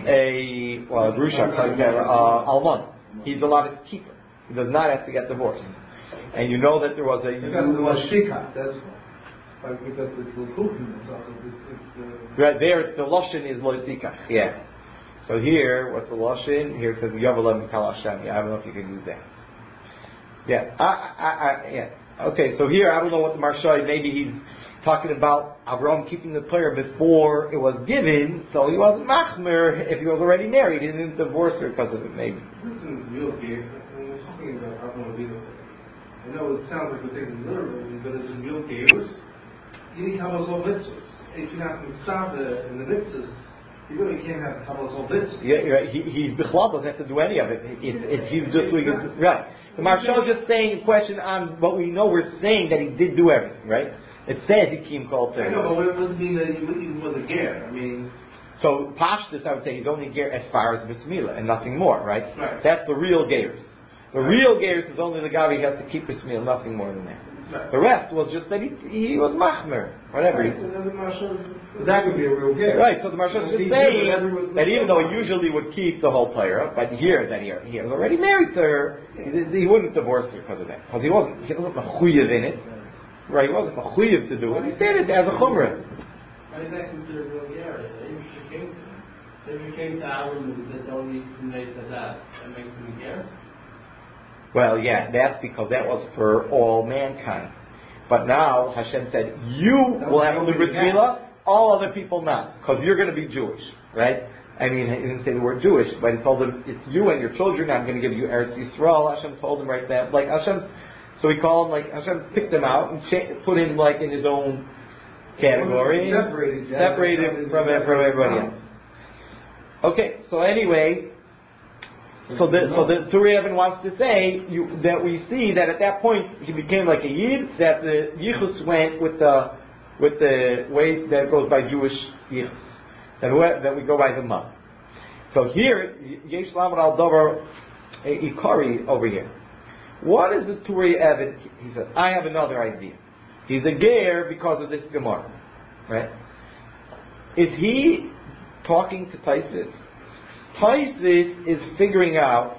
a, well, a grusha, uh, almon. He's allowed to keep her. He does not have to get divorced. And you know that there was a... Because it was shika, that's why. Like, because it's the cooking, so it's, it's the... Right there, it's the loshin is loisika. Yeah. So here, what's the loshin? Here it says Yavalem Mikal Hashem. Yeah, I don't know if you can use that. Yeah. I, I, I, yeah. Okay, so here, I don't know what the Marsha, maybe he's talking about Avraham keeping the player before it was given, so he wasn't machmer if he was already married. He didn't divorce her because of it, maybe. This isn't real gay. When we're talking about Avraham Avinu, I know it sounds like we're taking literally, but it's in real gayers. You need Kabbalah Zol Mitzvahs. If you're not Mitzvah in the Mitzvahs, you really can't have Kabbalah Zol Mitzvahs. Yeah, right. He, he's Bichlal doesn't have to do any of it. It's, it's, he's just doing it. Right. The Marshal is just saying a question on what we know. We're saying that he did do everything, right? It says he came called to. I know, but it doesn't mean that he was a ger. I mean. So Pashtus, I would say, he's only ger as far as Bismillah and nothing more, right? Right. That's the real gerus. The right. real gerus is only the guy who has to keep Bismillah, nothing more than that. Right. The rest was just that he, he was machmer, whatever. Right. So that could be a real ger. Right. So the Marshal is just saying that even though he usually would keep the whole player, but here that he, he was already married to her, he, he wouldn't divorce her because of that, because he wasn't he wasn't mechuyev in it. Right, he wasn't mechuyev to do it. He did it as a chumrah. Why is that considered real ger? If she came, if she came to Aaron that only made that, that makes him a ger. Well, yeah, that's because that was for all mankind. But now Hashem said, you will have the bris milah, all other people not, because you're going to be Jewish, right? I mean, he didn't say the word Jewish, but he told them, it's you and your children, I'm going to give you Eretz Yisrael. Hashem told him right there, like Hashem, so he called him, like Hashem picked him out and cha- put him like in his own category, separated, separated from, from everybody else. Okay, so anyway, So the so the Turi Evan wants to say you, that we see that at that point he became like a Yid, that the Yichus went with the with the way that goes by Jewish Yichus, that we, that we go by the Mum. So here Yesh Lamed Al Dover Ikari over here. What is the Turi Evan? He says, I have another idea. He's a Ger because of this Gemara, right? Is he talking to Taisus? Taisus is figuring out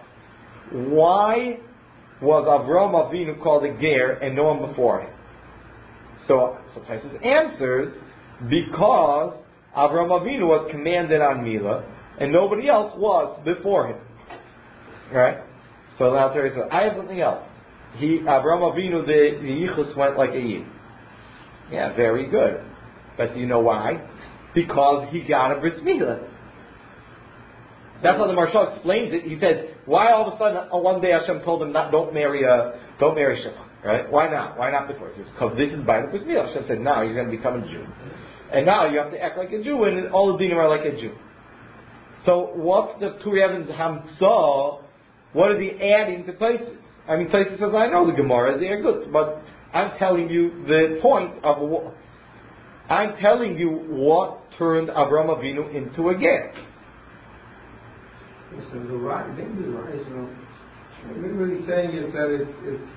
why was Avraham Avinu called a ger and no one before him. So, so Taisus answers because Avraham Avinu was commanded on Milah and nobody else was before him. Right? So now Taisus says, I have something else. He Avraham Avinu the, the Yichus went like a Yid. Yeah, very good. But do you know why? Because he got a bris milah. That's how the Marshal explains it. He says, why all of a sudden, uh, one day Hashem told him, not, don't marry a, don't marry Shimon, right? Why not? Why not before? He says, because this is by the bris milah. Hashem said, now you're going to become a Jew. And now you have to act like a Jew, and all the dinim are like a Jew. So what's the Turi Evan's Hamzah? What is he adding to Taisus? I mean, Taisus says, I know the Gemara, they're good, but I'm telling you the point of, I'm telling you what turned Avraham Avinu into a ger. Listen, the right, maybe the right, you know, maybe what he's saying is that it's, it's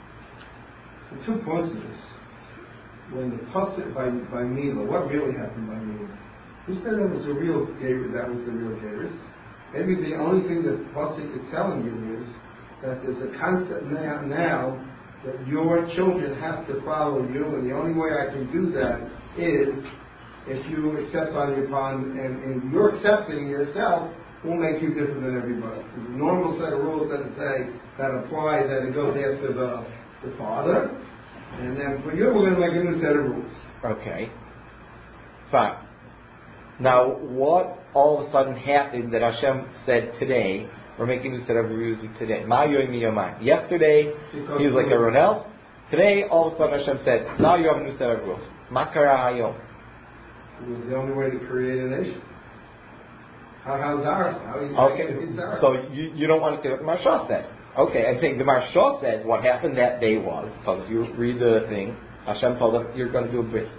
the two points of this. When the pasuk by by Milah, what really happened by Milah? Who said that was a real ger? That was the real gerus. Maybe the only thing that the pasuk is telling you is that there's a concept now, now that your children have to follow you, and the only way I can do that is if you accept on your upon, and, and you're accepting yourself will make you different than everybody. There's a normal set of rules that say that apply, that it goes after the the father, and then for you we're going to make a new set of rules. Okay, fine. Now, what all of a sudden happened that Hashem said today, we're making this set of reviews today. Ma yoimi yomai. Yesterday, he was like everyone else. Today, all of a sudden Hashem said, now you have a new set of rules. Ma kara hayom. It was the only way to create a nation. How, how's ours? How you Okay, it's ours? so you, you don't want to say what the Maharsha said. Okay, I think the Maharsha says what happened that day was, because if you read the thing, Hashem told us you're going to do a bris.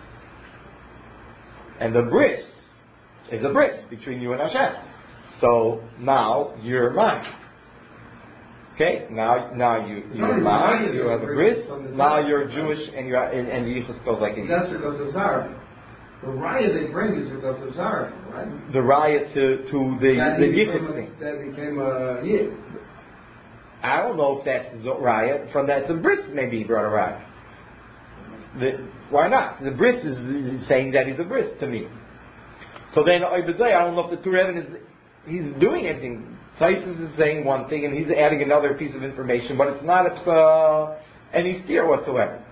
And the bris is a bris between you and Hashem. So now you're mine. Okay, now now you you're mine. You have a bris. Now you're Jewish, and you're and, and the yichus goes like it. That's because of Zara. The raya they bring is because of Zara, right? The raya to to the That the became yichus a- thing. That became a yid. I don't know if that's the raya. From that, the bris maybe he brought a raya. The, why not? The bris is, is saying that he's a bris to me. So then I don't know if the Torah is he's doing anything. Tysus is saying one thing and he's adding another piece of information, but it's not uh, any steer whatsoever.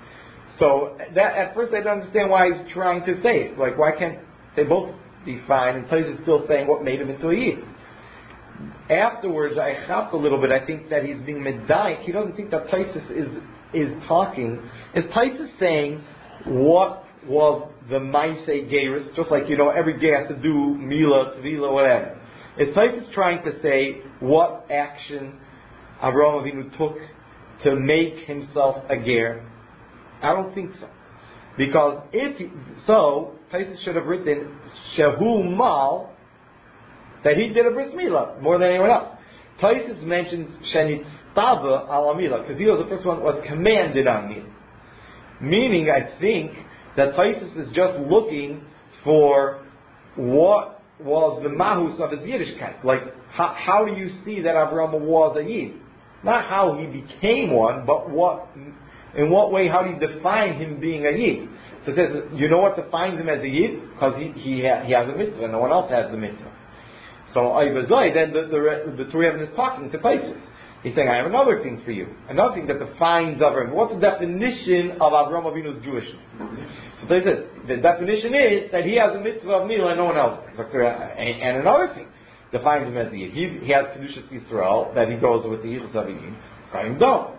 So that at first I don't understand why he's trying to say it. Like, why can't they both be fine? And Tysus is still saying what made him into a yid. Afterwards, I chopped a little bit. I think that he's being medayik. He doesn't think that Tysus is is talking. Is Tysus saying what was the Maisei Geirus? Just like, you know, every guy has to do Mila, Tvila, whatever. Is Tysus trying to say what action Avraham Avinu took to make himself a ger? I don't think so. Because if he, so, Tysus should have written Shehu Mal, that he did a bris milah more than anyone else. Tysus mentions Shenitztava al milah because he was the first one that was commanded on milah. Meaning, I think that Tysus is just looking for what was the mahus of his Yiddishkeit. Like, how, how do you see that Avraham was a Yid? Not how he became one, but what, in what way, how do you define him being a Yid? So it says, you know what defines him as a Yid? Because he, he, ha, he has a mitzvah, no one else has the mitzvah. So, Ayvazoi, then the, the, the Torah is talking to Tysus. He's saying, I have another thing for you. Another thing that defines Avraham. What's the definition of Avraham Avinu's Jewishness? So they said, the definition is that he has a mitzvah of Milah and no one else. And, and another thing defines him as a Yid. He, he has Kedushas Yisrael, that he goes with the Yichus of a Yid. Chaim Dom.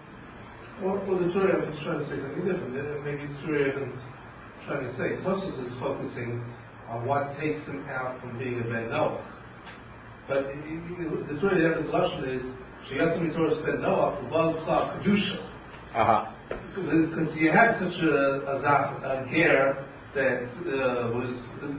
Well, well, the Torah is trying to say something different. Maybe the Torah isn't trying to say. Tosfos is focusing on what takes him out from being a Ben Noach. But the Torah, the evidence is Shigatzim Torah Ben Noach for Baal Kla Kedusha. Uh-huh. Because you had such a a, a ger that uh, was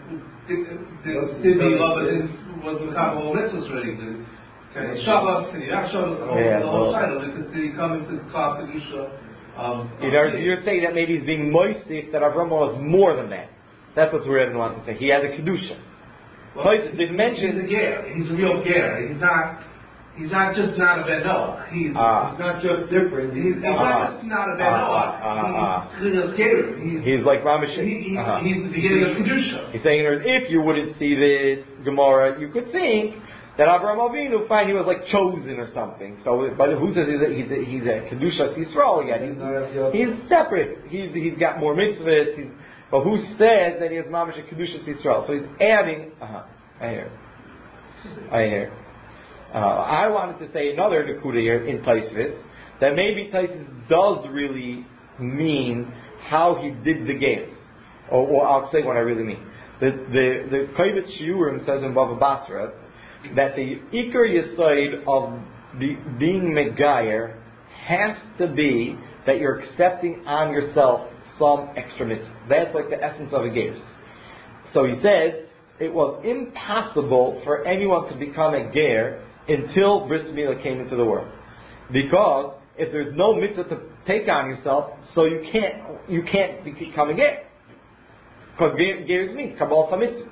didn't be love it was Mekabel Mitzvahs already. Okay, Shabbos, Yaak Shabbos, the whole title because did he come into Kla Kedusha? Um, you know, you're saying that maybe he's being moistif, that Avraham was more than that. That's what Torah wants to say. He had a kedusha. Well, Tysus did mention he's a ger. He's a real ger. He's not. He's not just not a Ben Noach. He's, uh, It's not just different. he's, he's uh, not just not a Ben uh, Noach. uh, he's, he's a ger. He's, he's like Ramish. he, he, uh-huh. he's the beginning of Kedusha. He's saying if you wouldn't see this Gemara, you could think that Avraham Avinu, fine, he was like chosen or something. So, but who says he's a, he's a, he's a Kedushas Yisrael yet? He's, he's separate. He's he's got more mitzvahs. He's, but who says that he has mamash a Kedushas Yisrael? So he's adding. Uh huh. I hear. I hear. Uh, I wanted to say another Nakuda here in Tysus, that maybe Tysus does really mean how he did the games. Or, or I'll say what I really mean. The the the Kovetz Shiurim says in Bava Basra that the Iker Yesod of the, being Megayer has to be that you're accepting on yourself some extra mitzvah. That's like the essence of a games. So he says it was impossible for anyone to become a ger until Bris Milah came into the world, because if there's no mitzvah to take on yourself, so you can't you can't become a ger, because ger means kabbalah mitzvahs.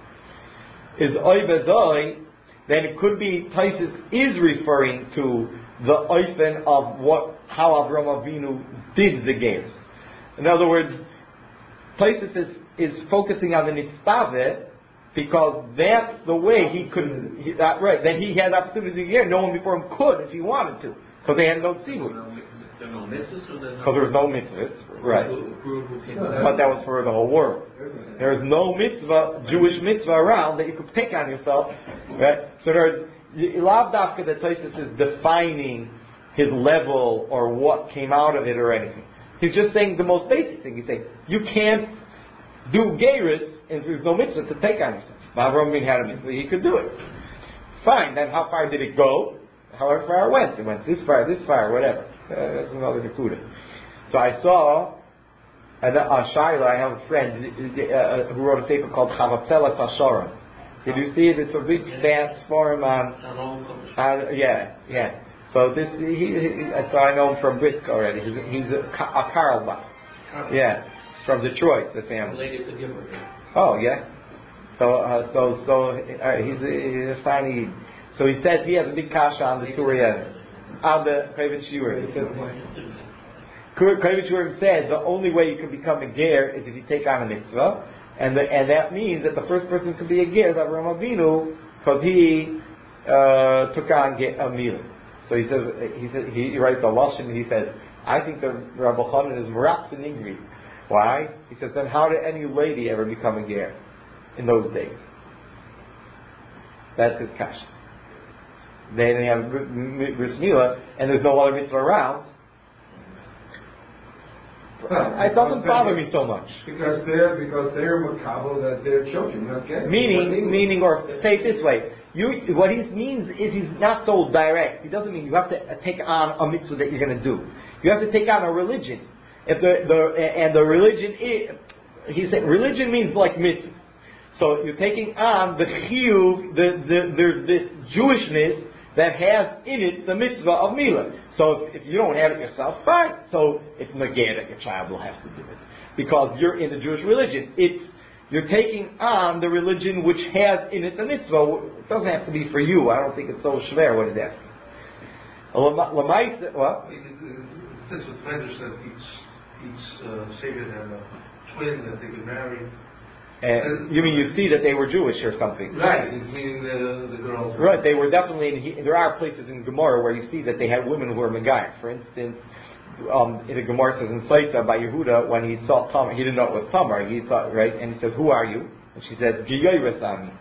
Is oy bezoi, then it could be Tysus is referring to the oifen of what how Avraham Avinu did the gers. In other words, Tysus is is focusing on the nitztaveh, because that's the way he could, he, that, right, then he had opportunity here, no one before him could if he wanted to, because they had no tzivut. There are no mitzvahs, or there Because there was no mitzvahs, right. But that was for the whole world. There is no mitzvah, Jewish mitzvah around that you could pick on yourself, right? So there's Lav Dafka that Tosfos is defining his level or what came out of it or anything. He's just saying the most basic thing. He's saying you can't do Geiris if there's no mitzvah to take on yourself. Avraham Avinu had a mitzvah, he could do it. Fine, then how far did it go? However far it went. It went this far, this far, whatever. Uh, that's another Nakuda. So I saw a, a Shaila, I have a friend uh, who wrote a paper called Chavatzelas HaShorim. Did you see it? It's a big fat forum on, on yeah, yeah. So this, he, he, so I know him from Brisk already. He's, he's a, a Karlbach. Yeah, from Detroit, the family. Oh, yeah. So, uh, so, so, uh, he's, a, he's a funny. So he says he has a big kasha on the Surya, on the Kovetz Shiurim. Kovetz Shiurim says the only way you can become a ger is if you take on a mitzvah, and the, and that means that the first person to be a ger is Avraham Avinu, because he uh, took on a milah. So he says, he says, he writes a lashon, and he says, I think the Rabbi Chanan is meraps and ingri. Why? He says, then how did any lady ever become a ger in those days? That's his kasha. They didn't have bris milah, and there's no other mitzvah around. Well, it doesn't bother me so much. Because they're because they're makabel that their children not getting. Meaning, meaning, or say it this way. You, what he means is he's not so direct. He doesn't mean you have to take on a mitzvah that you're going to do. You have to take on a religion. If the, the and the religion is, he said, religion means like mitzvahs. So you're taking on the chiyuv, the, the, there's this Jewishness that has in it the mitzvah of milah. So if, if you don't have it yourself, fine. So it's negay that your child will have to do it because you're in the Jewish religion. It's you're taking on the religion which has in it the mitzvah. It doesn't have to be for you. I don't think it's so schwer what it is. Lamaisa, what? Since with Medrash that each each uh, Shevet had a twin that they could marry. And you mean you see that they were Jewish or something? Right, meaning the, the girls. Right, they were definitely in, there are places in Gemara where you see that they had women who were Megayah. For instance, um, in the Gemara says in Saita by Yehuda, when he saw Tamar, he didn't know it was Tamar, he thought, right, and he says, who are you? And she said, Giyoyrasami.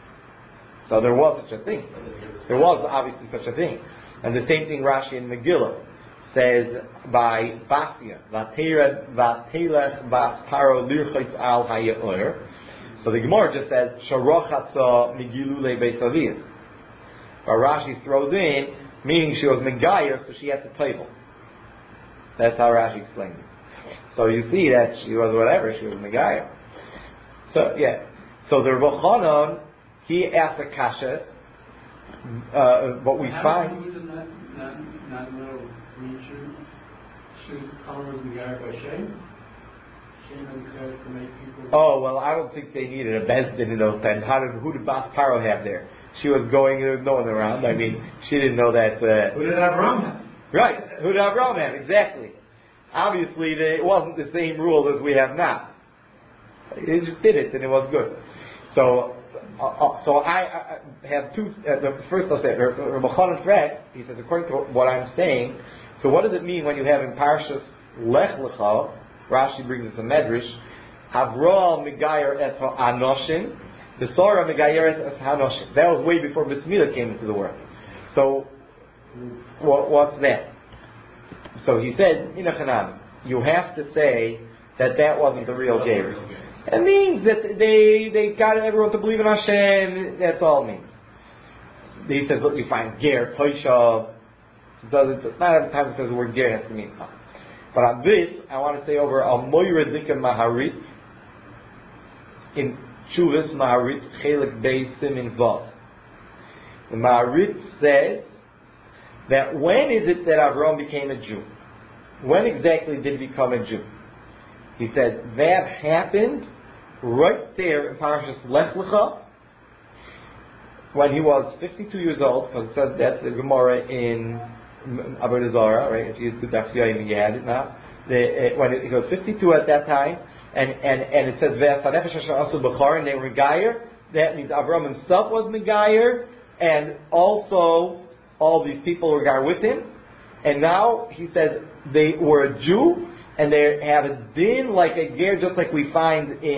So there was such a thing. There was obviously such a thing. And the same thing Rashi in Megillah says by Basia, Vatelech Bas Paro Lirchitz Al Hayaor. So the Gemara just says Sharochatza Migilule Beisaviyah. But Rashi throws in, meaning she was Megayah, so she had the table. That's how Rashi explains it. So you see that she was whatever, she was Megayah. So yeah. So the Rebbe Chanan, he asked a kasha, uh, what we How find. would not, not, not know preacher should come with Megayah by Shem? Shem and Kaz to make people. Oh well, I don't think they needed a bezdin in those times. How did who did Bas Paro have there? She was going, there was no one around. I mean, she didn't know that. Uh, Who did Avraham have? right? Who did Avraham have? Exactly. Obviously, they, it wasn't the same rules as we have now. They just did it, and it was good. So, uh, uh, so I, I have two. Uh, the first, I'll say, Rabbi Chanan Fred, he says, according to what I'm saying. So, what does it mean when you have in Parshas Lech Lecha? Rashi brings us a medrash. Avraham Megayer es Hanoshin, the Sora Megayer es Hanoshin. That was way before Bris Milah came into the world. So, what, what's that? So he says, in a Hanan, you have to say that that wasn't the real Gabriel. It means that they they got everyone to believe in Hashem. That's all it means. He says, look, you find Ger, Toishav. Not every time it says the word Ger has to mean. But on this, I want to say over Al Moira Dika Maharit in Chuvas Maharit Chelik Beis Simin Vav. The Maharit says that when is it that Avraham became a Jew? When exactly did he become a Jew? He says that happened right there in Parashas Lech Lecha when he was fifty-two years old, because it says that's the Gemara in Avodah Zarah, right? If you do Daf Yomi, you had it now. The, uh, when it, he was fifty-two at that time, and, and, and it says Ve'asanefesh Asher Asu B'char, and they were Megayer. That means Avraham himself was Megayer, and also all these people were Megayer with him. And now he says they were a Jew, and they have a din like a ger, just like we find in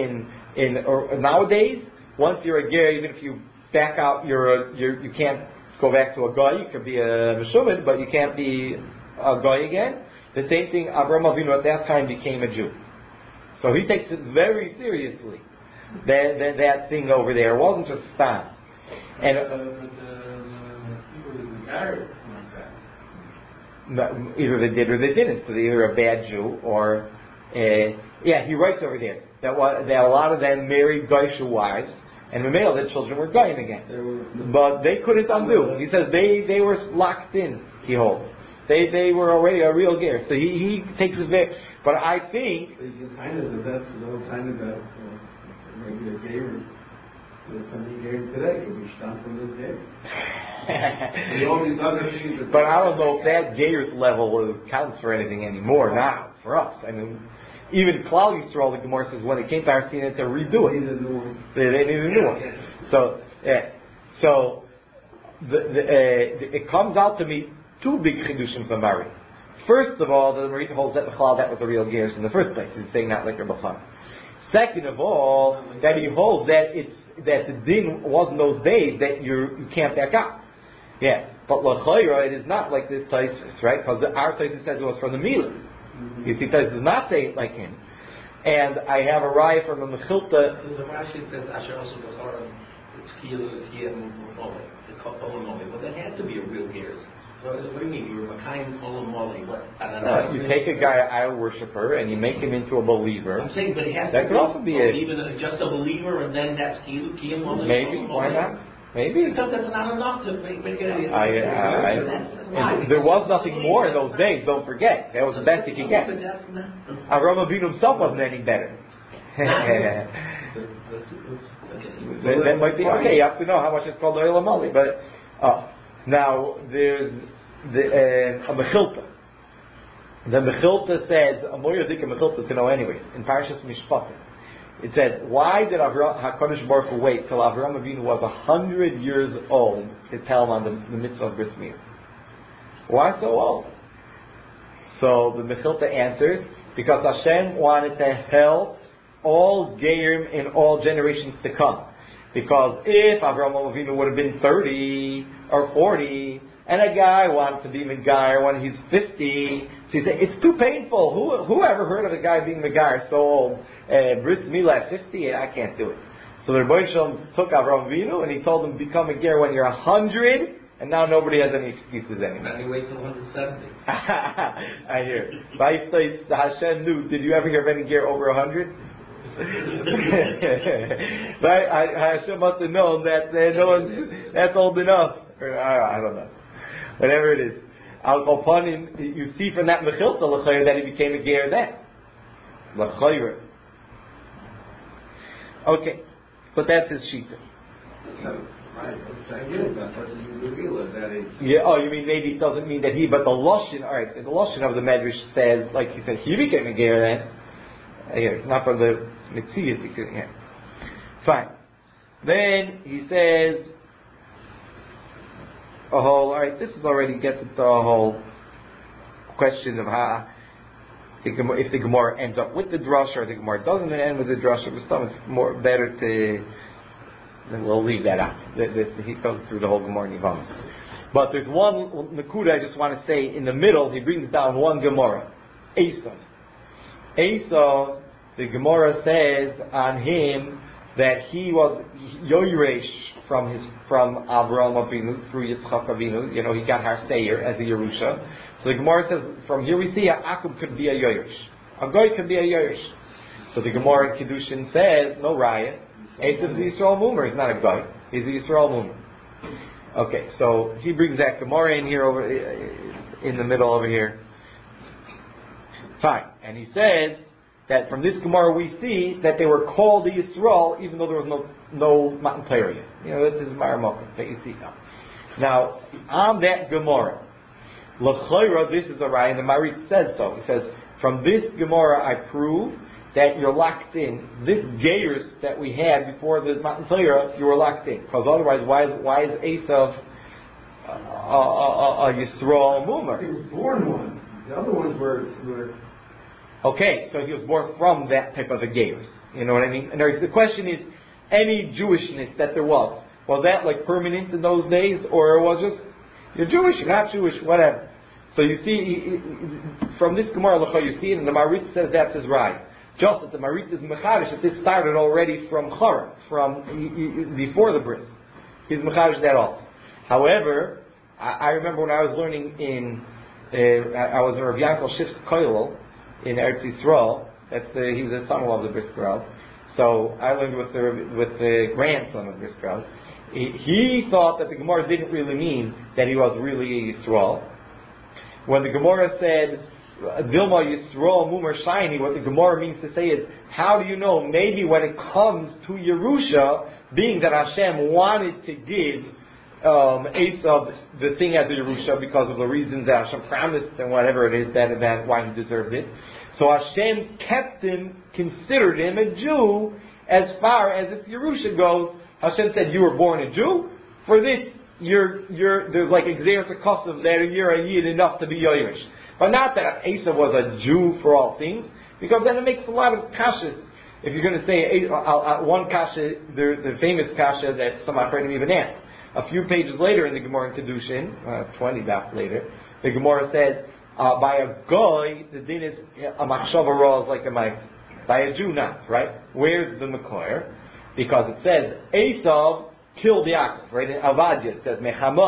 In or nowadays, once you're a ger, even if you back out, you're a, you're you can't go back to a goy. You could be a meshuvin, but you can't be a goy again. The same thing. Avraham Avinu at that time became a Jew, so he takes it very seriously. That that, that thing over there wasn't just stam. And uh, but the people who got it like that. no, either they did or they didn't. So they're either a bad Jew or uh, yeah. He writes over there that what, that a lot of them married Goyshu wives, and the male their children were Goyim again. They were, But they couldn't undo. He says they, they were locked in. He holds they they were already a real ger. So he, he takes it very. But I think so you kind of the best of all kind of that uh, maybe a gamer. There's something game today could be stamped from this game. And all these other things. That but I don't know if that ger's level counts for anything anymore now for us. I mean. Even Klal Yisrael, the Gemara says, when it came to our Sinai to redo it, they, they needed a new one. So, yeah. So, the, the, uh, it comes out to me two big chidushim from Mari. First of all, the Marit holds that Bechal that was a real gerus in the first place. He's saying that like a Bechal. Second of all, that he holds that it's that the din was in those days that you you can't back out. Yeah, but L'chayra, it is not like this Taisus, right? Because our Taisus says it was from the Milah. You see, Taisus does not say it like him. And I have a raya from the Mechilta. The Rashi says Asher also was hard. It's Kiyah, Kiyah, Mole. It's called Olam Mole. Well, that had to be a real gears. What do you mean? You were Makayim Olam Mole. What? I don't know. Uh, you take a guy, an idol worshiper, and you make him into a believer. I'm saying, but it has that to could be also be a, even a, just a believer, and then that's Kiyah, Kiyah, Mole. Maybe, why not? Maybe. Because that's not enough to make, make it a... I, I, I, there was nothing more in those days, don't forget. That was the best he could get. Avraham Avinu himself wasn't any better. that, that might be okay. You have to know how much it's called the Olam Mali. But uh, now there's the uh, a Mechilta. The Mechilta says a more Yodik Mechilta to know anyways in Parashas Mishpatim. It says, why did Avraham, HaKadosh Baruch Hu wait till Avraham Avinu was a hundred years old to tell him on the, the mitzvah of Bris Milah? Why so old? So the Mechilta answers, because Hashem wanted to help all Geirim in all generations to come. Because if Avraham Avinu would have been thirty or forty, and a guy wants to be Megayer when he's fifty, so he said, it's too painful. Who who ever heard of a guy being Megayer so old? Uh, Bris Milah at fifty? I can't do it. So the Rebbeinu Shalom took Avraham Avinu and he told him, become a ger when you're a hundred, and now nobody has any excuses anymore. Now you wait till one hundred seventy. I hear. Vayiftais, the Hashem knew. Did you ever hear of any ger over a hundred? Right? I, Hashem must have known that uh, no one, that's old enough. Or, I, I don't know. Whatever it is. Al Kopanim, you see from that Mechilta L'chayr that he became a ger then. L'chayr. Okay. But that's his shita. Yeah, oh, you mean maybe it doesn't mean that he, but the Loshin, alright, the Loshin of the Medrash says, like he said, he became a ger then. Uh, yeah, it's not from the Mitzias, you could, yeah. Fine. Then he says, a whole, alright, this is already gets into a whole question of how, if the Gemara ends up with the drasha or the Gemara doesn't end with the drasha, but still it's more better to, then we'll leave that out. The, the, he goes through the whole Gemara Nivamas. But there's one Nakuda I just want to say, in the middle, he brings down one Gemara, Esau. Esau, the Gemara says on him that he was Yoresh from his from Avraham Avinu through Yitzchak Avinu. You know, he got Har Seir as a Yerusha. So the Gemara says, from here we see a Akub could be a Yoresh. A Goy could be a Yoresh. So the Gemara in Kiddushin says, no riot. Esau is a Yisrael Mumer. He's not a Goy. He's a Yisrael Mumer. Okay, so he brings that Gemara in here over in the middle over here. Fine. And he says that from this Gemara we see that they were called the Yisrael even though there was no no mountain player yet. You know, this is Maramokim that you see now. Now, on that Gemara, L'chayra, this is a raya, and the Marit says so. He says, from this Gemara I prove that you're locked in. This Geirs that we had before the mountain player, you were locked in. Because otherwise, why is, why is Esav a, a, a, a Yisrael Mumer? He was born one. The other ones were... were Okay, so he was born from that type of a Geirs. You know what I mean? And there, the question is, any Jewishness that there was, was that like permanent in those days, or it was just, you're Jewish, you're not Jewish, whatever. So you see, from this Gemara L'cha, you see it, and the Marit says that's his right. Just that the Marit is Mechadish, that this started already from Chara, from before the bris. He's Mechadish that also. However, I, I remember when I was learning in, uh, I was in Rav Yankel Schiff's Koilel in Eretz Yisrael. That's the, he was the son-in-law of the bris Grau. So I learned with the with the grandson of bris Grau. He, he thought that the Gemara didn't really mean that he was really a Yisrael. When the Gemara said Dilma Yisrael Mumar Shiny, what the Gemara means to say is, how do you know? Maybe when it comes to Yerusha, being that Hashem wanted to give um, Esav the thing as a Yerusha because of the reasons that Hashem promised and whatever it is that, that why he deserved it. So Hashem kept him, considered him a Jew as far as this Yerusha goes. Hashem said, you were born a Jew. For this, you're, you're, there's like Exeris Akosov there, you're a Yid enough to be Yoirish. But not that Esav was a Jew for all things, because then it makes a lot of kashas. If you're going to say uh, uh, one kasha, the, the famous kasha that some Achronim even asked. A few pages later in the Gemara in Kedushin, uh, twenty back later, the Gemara says, uh, by a goy, the din is a machshava ra is like a ma'is. By a Jew, not, right? Where's the Mekoyer? Because it says, Esav killed Yaakov, right? In Avadia it says,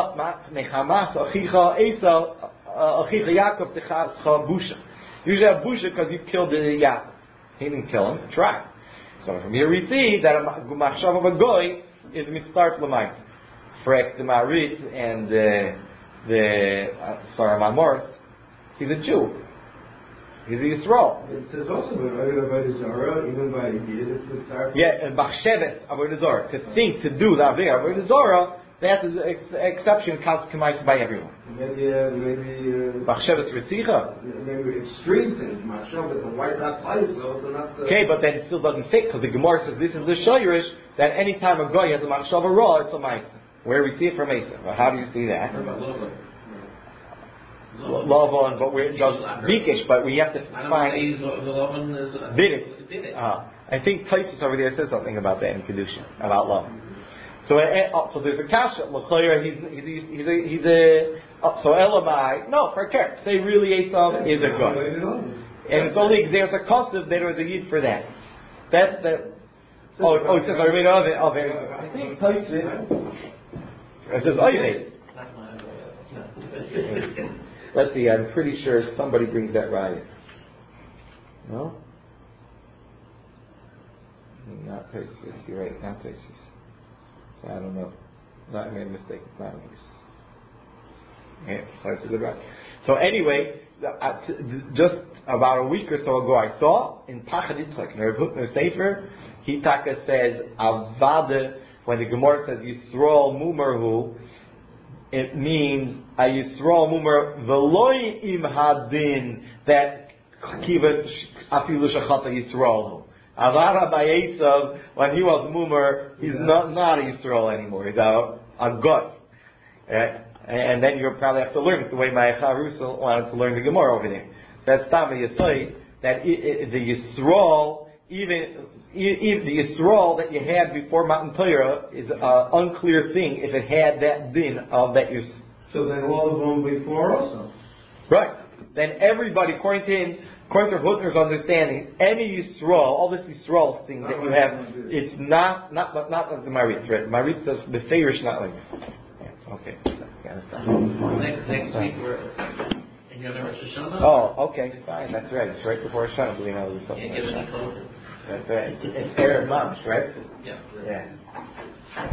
Mechamas achicha Esav, achicha Yaakov techascha busha. Usually have busha because you killed the Yaakov. He didn't kill him, tried. So from here we see that a machshav of a goy is mitzarf l'mayis. Frek the Marit and the the uh, sorry Mamoris, he's a Jew. He's a Yisrael. It says also by Avodah Zarah, even by a Yid, it's mitzarf. Yeah, and Bachsheves Avodah Zarah, to think to do the Avodah Zarah, that is an exception customized by everyone. Maybe, uh, maybe. Bachsheves Ritzicha. Maybe extreme things. Machshav is a white hot place, so it's enough to. Okay, but then it still doesn't fit because the Gemara says this is the Shoyrish that any time a guy has a Machshav Ra, it's a Ma'isa. Where we see it from Asa. Well, how do you see that? Lavan, but we're just Bikish, but we have to find Bidit. Uh, I think Taisus over there says something about that in Kedushin, about love. So, uh, so there's a kasha. L'chayr, he's he's he's a he's a uh, so Elamai. No, for care. Say really Esav is a god, and it's only there's a cost of there was a yid for that. That's the. Oh, oh, it says I made of it. Of it. I think Taisus. It says Oynei. Let's see. I'm pretty sure somebody brings that right. No. Not Taisus. You're right. Not Taisus. I don't know. No, I made a mistake. It's not Taisus. Yeah, that's a good right. So anyway, uh, t- just about a week or so ago, I saw in Pachad Yitzchak, in Rav Hutner Sefer, Hitaka says Avada. When the Gemara says Yisrael Mumarhu, it means a Yisrael Mumar Veloy im Hadin that Kiva Afilu Shachata Yisrael. Avara by Esav, when he was Mumar, he's yeah. not not a Yisrael anymore. He's a, a God. Yeah? And then you'll probably have to learn it the way Ma'acha Russell wanted to learn the Gemara over there. That's Tama Yisai, that it, it, the Yisrael, even, even the Yisrael that you had before Matan Torah is an unclear thing if it had that din of that Yisrael. So then all of them before also. Right. Then everybody, according to him, according to Hutner's understanding, any Yisrael, all this Yisrael thing that you have, it's not not not, not like the Marit. Right? Marit says the Feirish not like this. Yeah, okay. Next, next week we're in Yom Rosh Hashanah. Oh, okay, fine. That's right. It's right before Hashanah. Believe me, was something. Can't get any closer. That's right. It's, it's Erev Mamish, right? Yeah. Yeah.